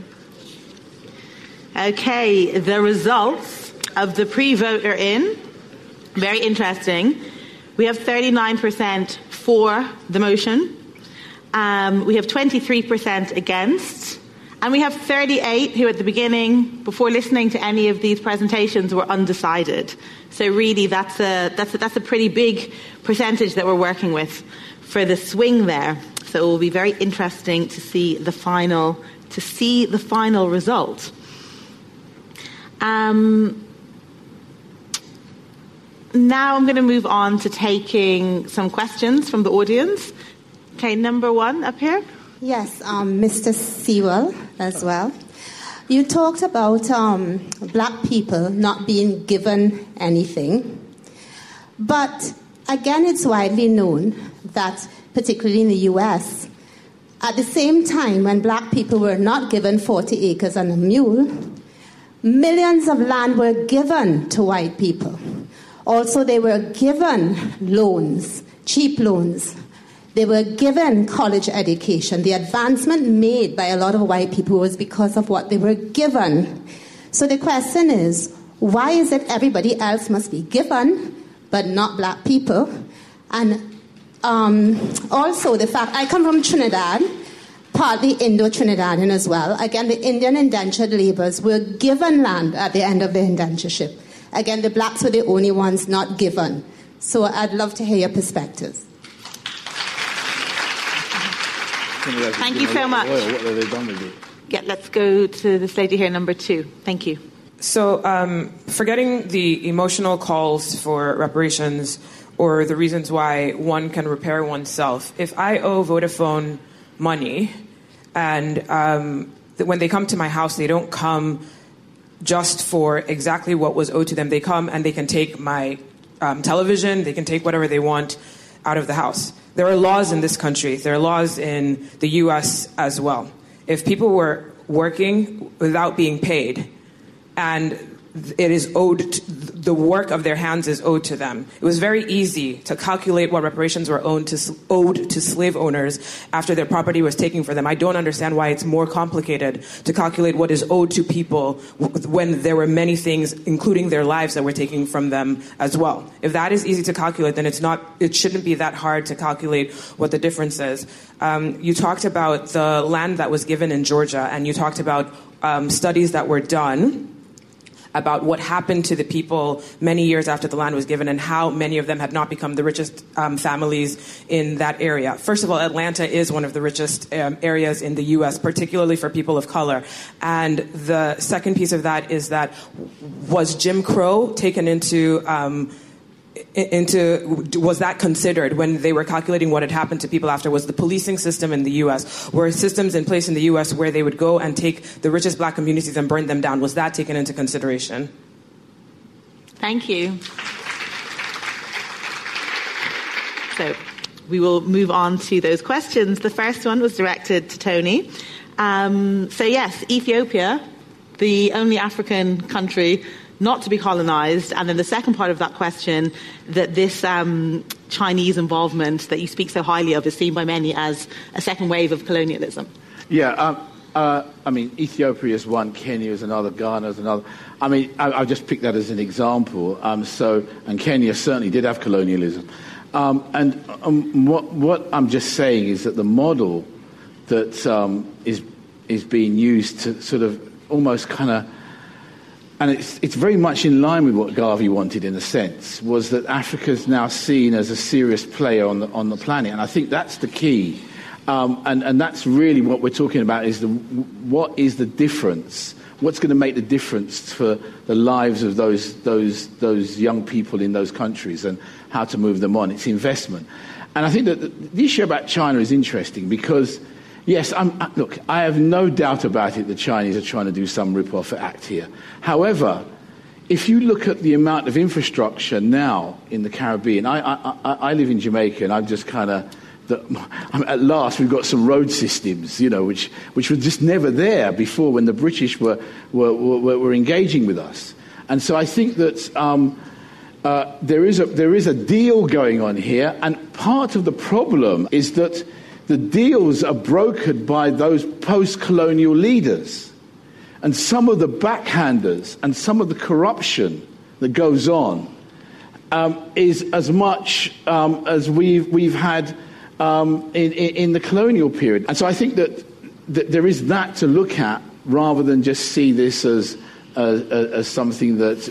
Okay, the results of the pre-vote are in. Very interesting. We have 39% for the motion. We have 23% against. And we have 38 who at the beginning, before listening to any of these presentations, were undecided. So really that's a pretty big percentage that we're working with for the swing there. So it will be very interesting to see the final result. Now I'm going to move on to taking some questions from the audience. Okay, number one up here. Yes, Mr. Sewell as well. You talked about black people not being given anything. But again, it's widely known that, particularly in the US, at the same time when black people were not given 40 acres and a mule, millions of land were given to white people. Also, they were given loans, cheap loans. They were given college education. The advancement made by a lot of white people was because of what they were given. So the question is, why is it everybody else must be given, but not black people? And also the fact, I come from Trinidad, partly Indo-Trinidadian as well. Again, the Indian indentured laborers were given land at the end of their indentureship. Again, the blacks were the only ones not given. So I'd love to hear your perspectives. Thank you so much. What have they done with it? Yeah, let's go to this lady here, number two. Thank you. So, forgetting the emotional calls for reparations or the reasons why one can repair oneself, if I owe Vodafone money and when they come to my house, they don't come just for exactly what was owed to them. They come and they can take my television, they can take whatever they want out of the house. There are laws in this country. There are laws in the U.S. as well. If people were working without being paid and it is owed, the work of their hands is owed to them. It was very easy to calculate what reparations were owed to slave owners after their property was taken from them. I don't understand why it's more complicated to calculate what is owed to people when there were many things, including their lives, that were taken from them as well. If that is easy to calculate, then it shouldn't be that hard to calculate what the difference is. You talked about the land that was given in Georgia, and you talked about studies that were done about what happened to the people many years after the land was given and how many of them have not become the richest families in that area. First of all, Atlanta is one of the richest areas in the U.S., particularly for people of color. And the second piece of that is that was Jim Crow taken was that considered when they were calculating what had happened to people after? Was the policing system in the U.S., were systems in place in the U.S. where they would go and take the richest black communities and burn them down? Was that taken into consideration? Thank you. So we will move on to those questions. The first one was directed to Tony. So yes, Ethiopia, the only African country not to be colonized, and then the second part of that question, that this Chinese involvement that you speak so highly of is seen by many as a second wave of colonialism. Yeah, I mean, Ethiopia is one, Kenya is another, Ghana is another. I mean, I'll just pick that as an example. And Kenya certainly did have colonialism. What I'm just saying is that the model that is being used to sort of almost kind of, and it's very much in line with what Garvey wanted in a sense, was that Africa's now seen as a serious player on the planet. And I think that's the key. And that's really what we're talking about, is what is the difference? What's going to make the difference for the lives of those young people in those countries and how to move them on? It's investment. And I think that the issue about China is interesting because Yes, look, I have no doubt about it the Chinese are trying to do some rip-off act here. However, if you look at the amount of infrastructure now in the Caribbean, I live in Jamaica, and I've just kind of, at last we've got some road systems, which were just never there before when the British were engaging with us. And so I think that there is a deal going on here, and part of the problem is that the deals are brokered by those post-colonial leaders. And some of the backhanders and some of the corruption that goes on is as much as we've had in the colonial period. And so I think that there is that to look at rather than just see this as something that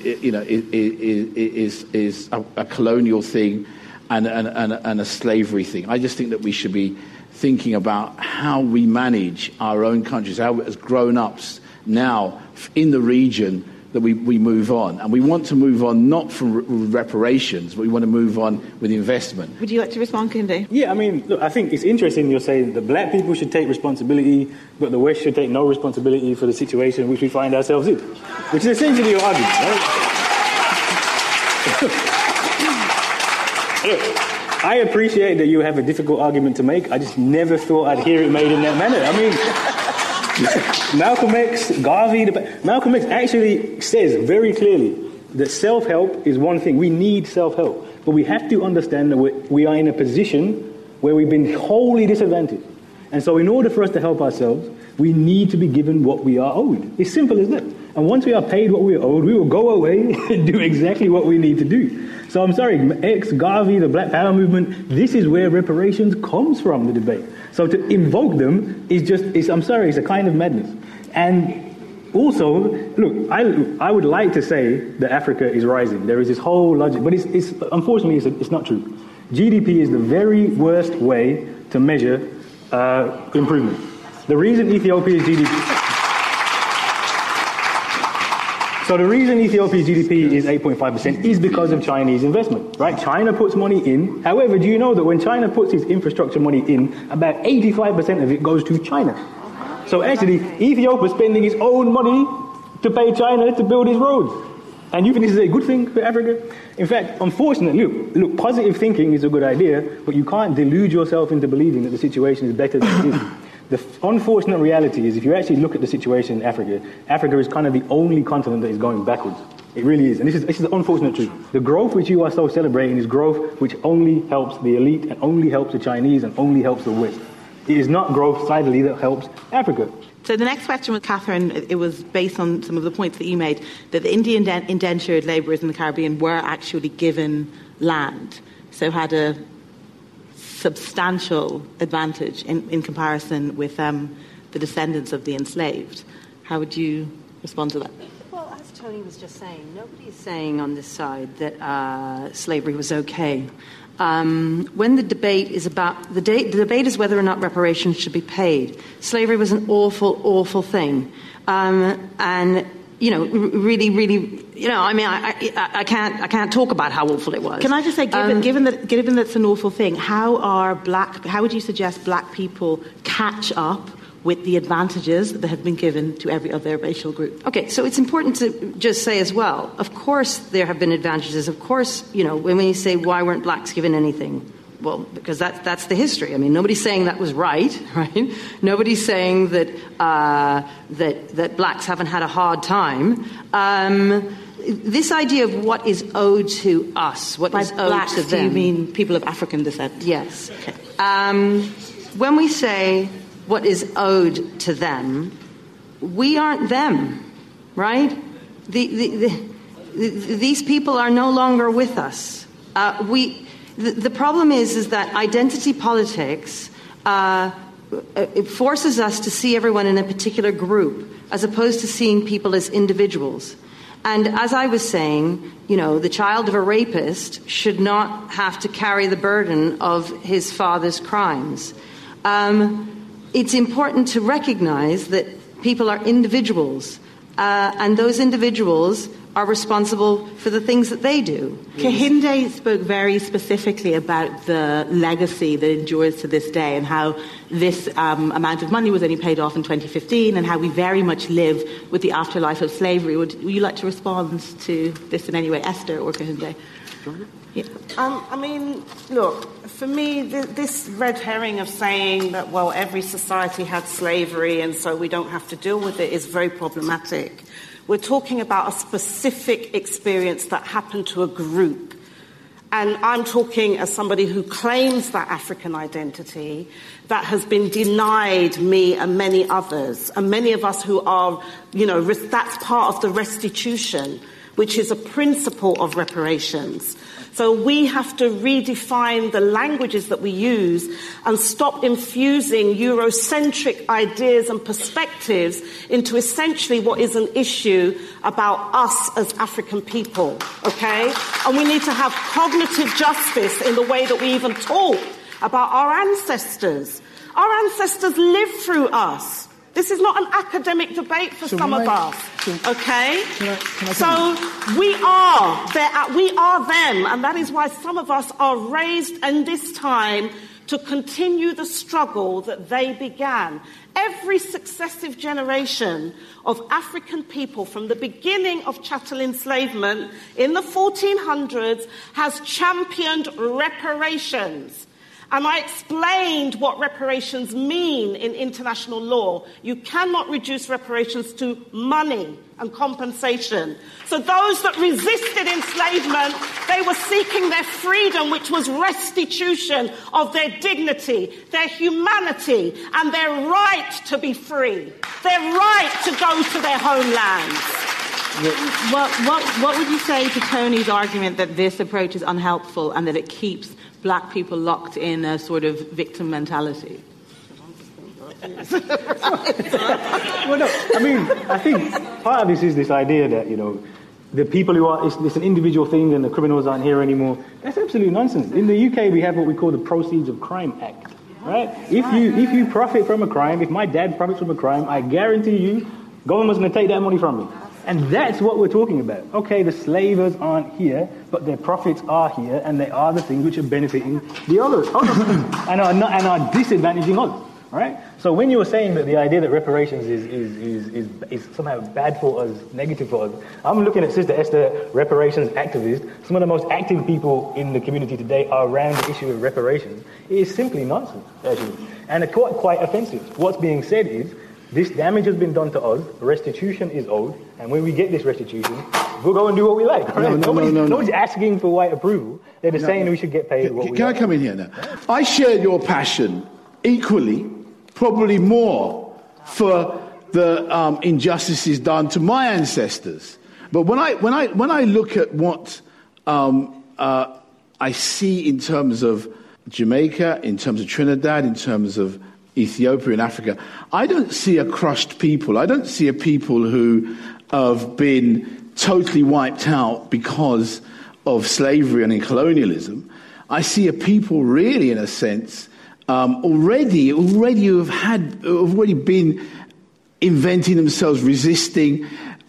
is a colonial thing and a slavery thing. I just think that we should be thinking about how we manage our own countries, how as grown-ups now in the region that we move on. And we want to move on not from reparations, but we want to move on with investment. Would you like to respond, Kinde? Yeah, look, I think it's interesting you're saying that black people should take responsibility, but the West should take no responsibility for the situation in which we find ourselves in, which is essentially your argument, right? Look, I appreciate that you have a difficult argument to make. I just never thought I'd hear it made in that manner. Malcolm X, Garvey, Malcolm X actually says very clearly that self-help is one thing. We need self-help. But we have to understand that we are in a position where we've been wholly disadvantaged. And so in order for us to help ourselves, we need to be given what we are owed. It's simple as that. And once we are paid what we are owed, we will go away and do exactly what we need to do. So I'm sorry, X, Garvey, the Black Power movement, this is where reparations comes from, the debate. So to invoke them is it's a kind of madness. And also, look, I would like to say that Africa is rising. There is this whole logic, but unfortunately it's not true. GDP is the very worst way to measure improvement. The reason Ethiopia's GDP... So the reason Ethiopia's GDP is 8.5% is because of Chinese investment, right? China puts money in. However, do you know that when China puts its infrastructure money in, about 85% of it goes to China? So actually, Ethiopia is spending its own money to pay China to build its roads. And you think this is a good thing for Africa? In fact, unfortunately, look, positive thinking is a good idea, but you can't delude yourself into believing that the situation is better than it is. The unfortunate reality is if you actually look at the situation in Africa, Africa is kind of the only continent that is going backwards. It really is. And this is the unfortunate truth. The growth which you are so celebrating is growth which only helps the elite and only helps the Chinese and only helps the West. It is not growth, sidily, that helps Africa. So the next question with Catherine, it was based on some of the points that you made, that the Indian indentured labourers in the Caribbean were actually given land, so had a substantial advantage in comparison with the descendants of the enslaved. How would you respond to that? Well, as Tony was just saying, nobody is saying on this side that slavery was okay. When the debate is about the debate is whether or not reparations should be paid. Slavery was an awful, awful thing, and really, I can't talk about how awful it was. Can I just say, given that it's an awful thing, how would you suggest black people catch up with the advantages that have been given to every other racial group? Okay, so it's important to just say as well, of course there have been advantages. Of course, when we say why weren't blacks given anything, well, because that's the history. I mean, nobody's saying that was right? Nobody's saying that that blacks haven't had a hard time. This idea of what is owed to us, what is owed blacks, to them. Do you mean people of African descent? Yes. Okay. When we say what is owed to them, we aren't them, right? These people are no longer with us. The problem is that identity politics it forces us to see everyone in a particular group as opposed to seeing people as individuals. And as I was saying, the child of a rapist should not have to carry the burden of his father's crimes. It's important to recognize that people are individuals, and those individuals are responsible for the things that they do. Kehinde spoke very specifically about the legacy that endures to this day and how this amount of money was only paid off in 2015 and how we very much live with the afterlife of slavery. Would you like to respond to this in any way, Esther or Kehinde? Yeah. I mean, look, for me, this red herring of saying that, well, every society had slavery and so we don't have to deal with it is very problematic. We're talking about a specific experience that happened to a group. And I'm talking as somebody who claims that African identity that has been denied me and many others. And many of us who are, that's part of the restitution, which is a principle of reparations. So we have to redefine the languages that we use and stop infusing Eurocentric ideas and perspectives into essentially what is an issue about us as African people, okay? And we need to have cognitive justice in the way that we even talk about our ancestors. Our ancestors lived through us. This is not an academic debate for some of us, okay? So we are them, and that is why some of us are raised in this time to continue the struggle that they began. Every successive generation of African people from the beginning of chattel enslavement in the 1400s has championed reparations. And I explained what reparations mean in international law. You cannot reduce reparations to money and compensation. So those that resisted enslavement, they were seeking their freedom, which was restitution of their dignity, their humanity, and their right to be free, their right to go to their homelands. What would you say to Tony's argument that this approach is unhelpful and that it keeps black people locked in a sort of victim mentality? Well, no, I think part of this is this idea that, the people who are, it's an individual thing and the criminals aren't here anymore. That's absolute nonsense. In the UK, we have what we call the Proceeds of Crime Act, right? If you profit from a crime, if my dad profits from a crime, I guarantee you, government's going to take that money from me. And that's what we're talking about. Okay, the slavers aren't here, but their profits are here, and they are the things which are benefiting the others and are disadvantaging others. Right? So when you were saying that the idea that reparations is somehow bad for us, negative for us, I'm looking at Sister Esther, reparations activist. Some of the most active people in the community today are around the issue of reparations. It is simply nonsense, actually, and quite offensive. What's being said is, this damage has been done to us, restitution is owed, and when we get this restitution, we'll go and do what we like. Right? Nobody's asking for white approval. They're just saying we should get paid what we like. Can I come in here now? I share your passion equally, probably more, for the injustices done to my ancestors. But when I look at what I see in terms of Jamaica, in terms of Trinidad, in terms of Ethiopia and Africa, I don't see a crushed people. I don't see a people who have been totally wiped out because of slavery and in colonialism. I see a people really, in a sense, already who have already been inventing themselves, resisting,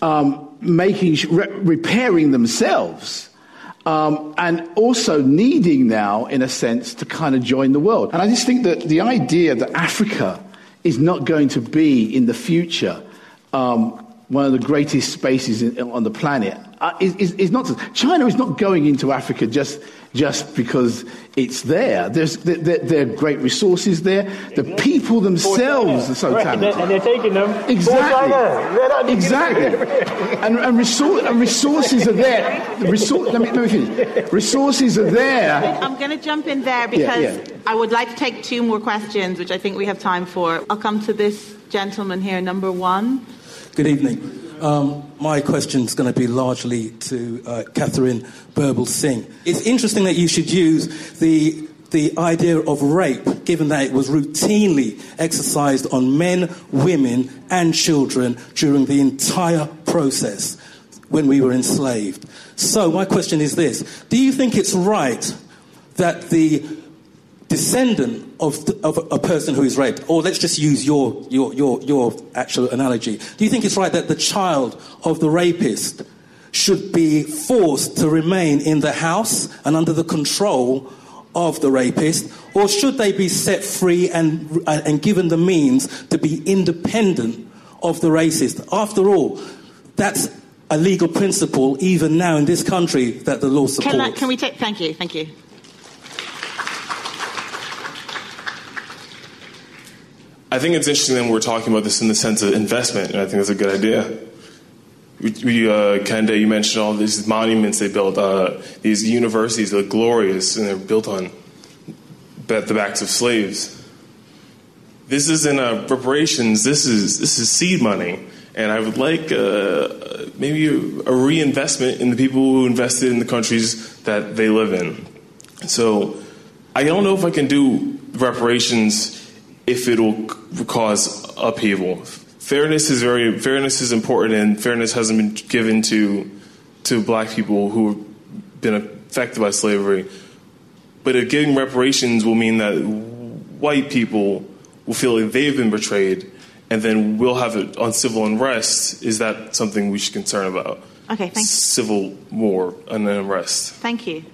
repairing themselves. And also needing now, in a sense, to kind of join the world. And I just think that the idea that Africa is not going to be, in the future, one of the greatest spaces on the planet is not. China is not going into Africa just because it's there. There are great resources there. The people themselves are so talented. And they're taking them. Exactly. And resources are there. Let me finish. Resources are there. I'm going to jump in there because I would like to take two more questions, which I think we have time for. I'll come to this gentleman here, number one. Good evening. My question is going to be largely to Catherine Birbal-Singh. It's interesting that you should use the idea of rape, given that it was routinely exercised on men, women, and children during the entire process when we were enslaved. So my question is this. Do you think it's right that the descendant of a person who is raped, or let's just use your actual analogy, do you think it's right that the child of the rapist should be forced to remain in the house and under the control of the rapist, or should they be set free and given the means to be independent of the racist? After all, that's a legal principle even now in this country that the law supports. Can we take? Thank you. I think it's interesting that we're talking about this in the sense of investment, and I think that's a good idea. Kende, you mentioned all these monuments they built, these universities that are glorious, and they're built on the backs of slaves. This isn't reparations. This is seed money, and I would like maybe a reinvestment in the people who invested in the countries that they live in. So I don't know if I can do reparations if it'll cause upheaval. Fairness is important, and fairness hasn't been given to black people who have been affected by slavery. But giving reparations will mean that white people will feel like they've been betrayed, and then we'll have it on civil unrest. Is that something we should concern about? Okay, thank you. Civil war and unrest. Thank you.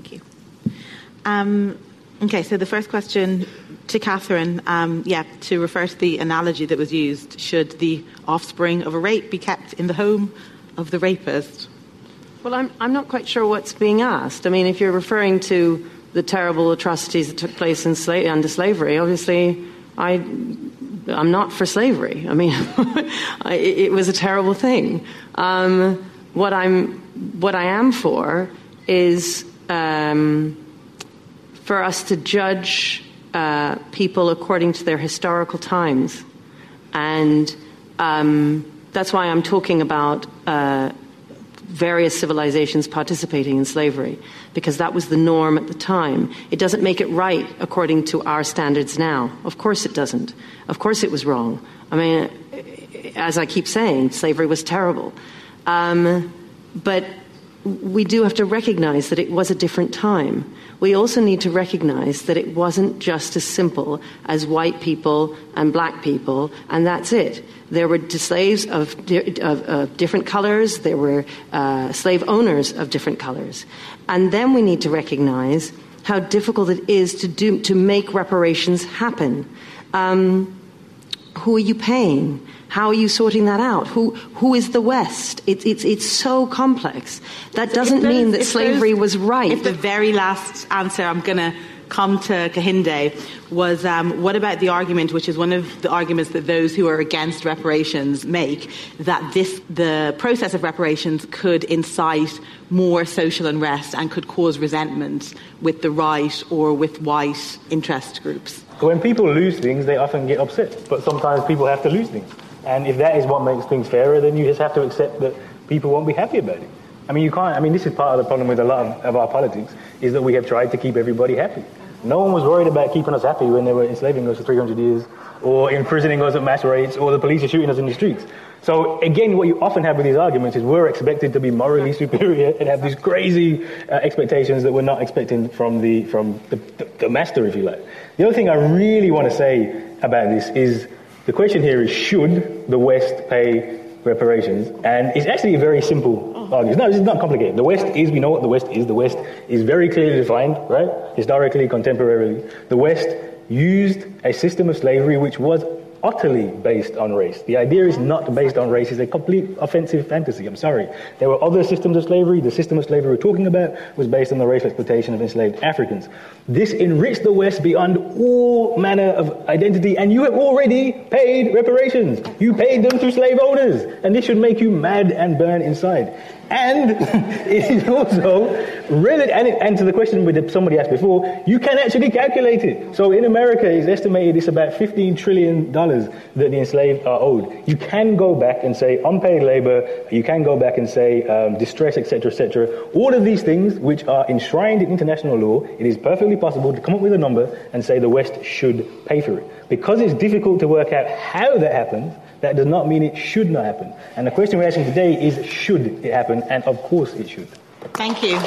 Okay, so the first question to Catherine, to refer to the analogy that was used, should the offspring of a rape be kept in the home of the rapist? Well, I'm not quite sure what's being asked. I mean, if you're referring to the terrible atrocities that took place under slavery, obviously I'm not for slavery. I mean, it was a terrible thing. What I am for is for us to judge people according to their historical times. And that's why I'm talking about various civilizations participating in slavery, because that was the norm at the time. It doesn't make it right according to our standards now. Of course it doesn't. Of course it was wrong. I mean, as I keep saying, slavery was terrible. But we do have to recognize that it was a different time. We also need to recognize that it wasn't just as simple as white people and black people, and that's it. There were slaves of different colors. There were slave owners of different colors. And then we need to recognize how difficult it is to make reparations happen. Who are you paying? How are you sorting that out? Who is the West? It's so complex. That doesn't mean that slavery was right. If the very last answer I'm going to come to Kehinde was what about the argument, which is one of the arguments that those who are against reparations make, that the process of reparations could incite more social unrest and could cause resentment with the right or with white interest groups? When people lose things, they often get upset, but sometimes people have to lose things. And if that is what makes things fairer, then you just have to accept that people won't be happy about it. I mean, this is part of the problem with a lot of our politics, is that we have tried to keep everybody happy. No one was worried about keeping us happy when they were enslaving us for 300 years, or imprisoning us at mass rates, or the police are shooting us in the streets. So again, what you often have with these arguments is we're expected to be morally superior and have these crazy expectations that we're not expecting from the master, if you like. The other thing I really want to say about this is the question here is, should the West pay reparations? And it's actually a very simple argument. No, this is not complicated. The West is, we know what the West is. The West is very clearly defined, right? Historically, contemporarily. The West used a system of slavery which was utterly based on race. The idea is not based on race. It's a complete offensive fantasy. I'm sorry. There were other systems of slavery. The system of slavery we're talking about was based on the racial exploitation of enslaved Africans. This enriched the West beyond all manner of identity, and you have already paid reparations. You paid them to slave owners, and this should make you mad and burn inside. And it is also and to the question that somebody asked before, you can actually calculate it. So in America, it's estimated it's about $15 trillion that the enslaved are owed. You can go back and say unpaid labor, you can go back and say distress, etc., etc. All of these things which are enshrined in international law, it is perfectly possible to come up with a number and say the West should pay for it. Because it's difficult to work out how that happens, that does not mean it should not happen. And the question we're asking today is, should it happen? And of course it should. Thank you.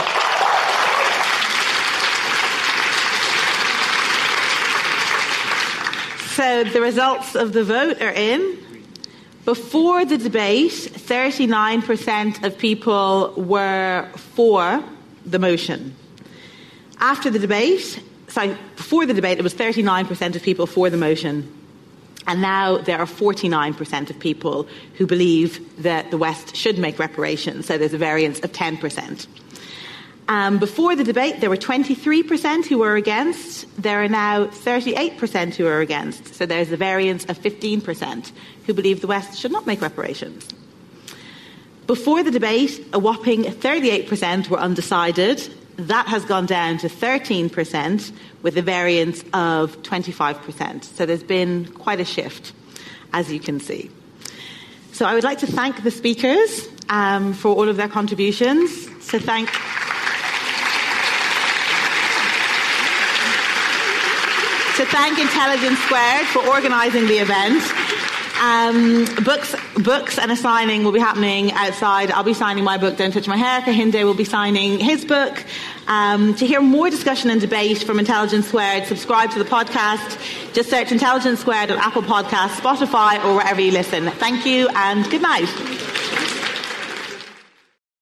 So the results of the vote are in. Before the debate, 39% of people were for the motion. Before the debate, it was 39% of people for the motion. And now there are 49% of people who believe that the West should make reparations. So there's a variance of 10%. Before the debate, there were 23% who were against. There are now 38% who are against. So there's a variance of 15% who believe the West should not make reparations. Before the debate, a whopping 38% were undecided. That has gone down to 13% with a variance of 25%. So there's been quite a shift, as you can see. So I would like to thank the speakers for all of their contributions. So thank Intelligence Squared for organising the event. Books and a signing will be happening outside. I'll be signing my book, Don't Touch My Hair. Kahinde will be signing his book. To hear more discussion and debate from Intelligence Squared, subscribe to the podcast. Just search Intelligence Squared on Apple Podcasts, Spotify, or wherever you listen. Thank you and good night.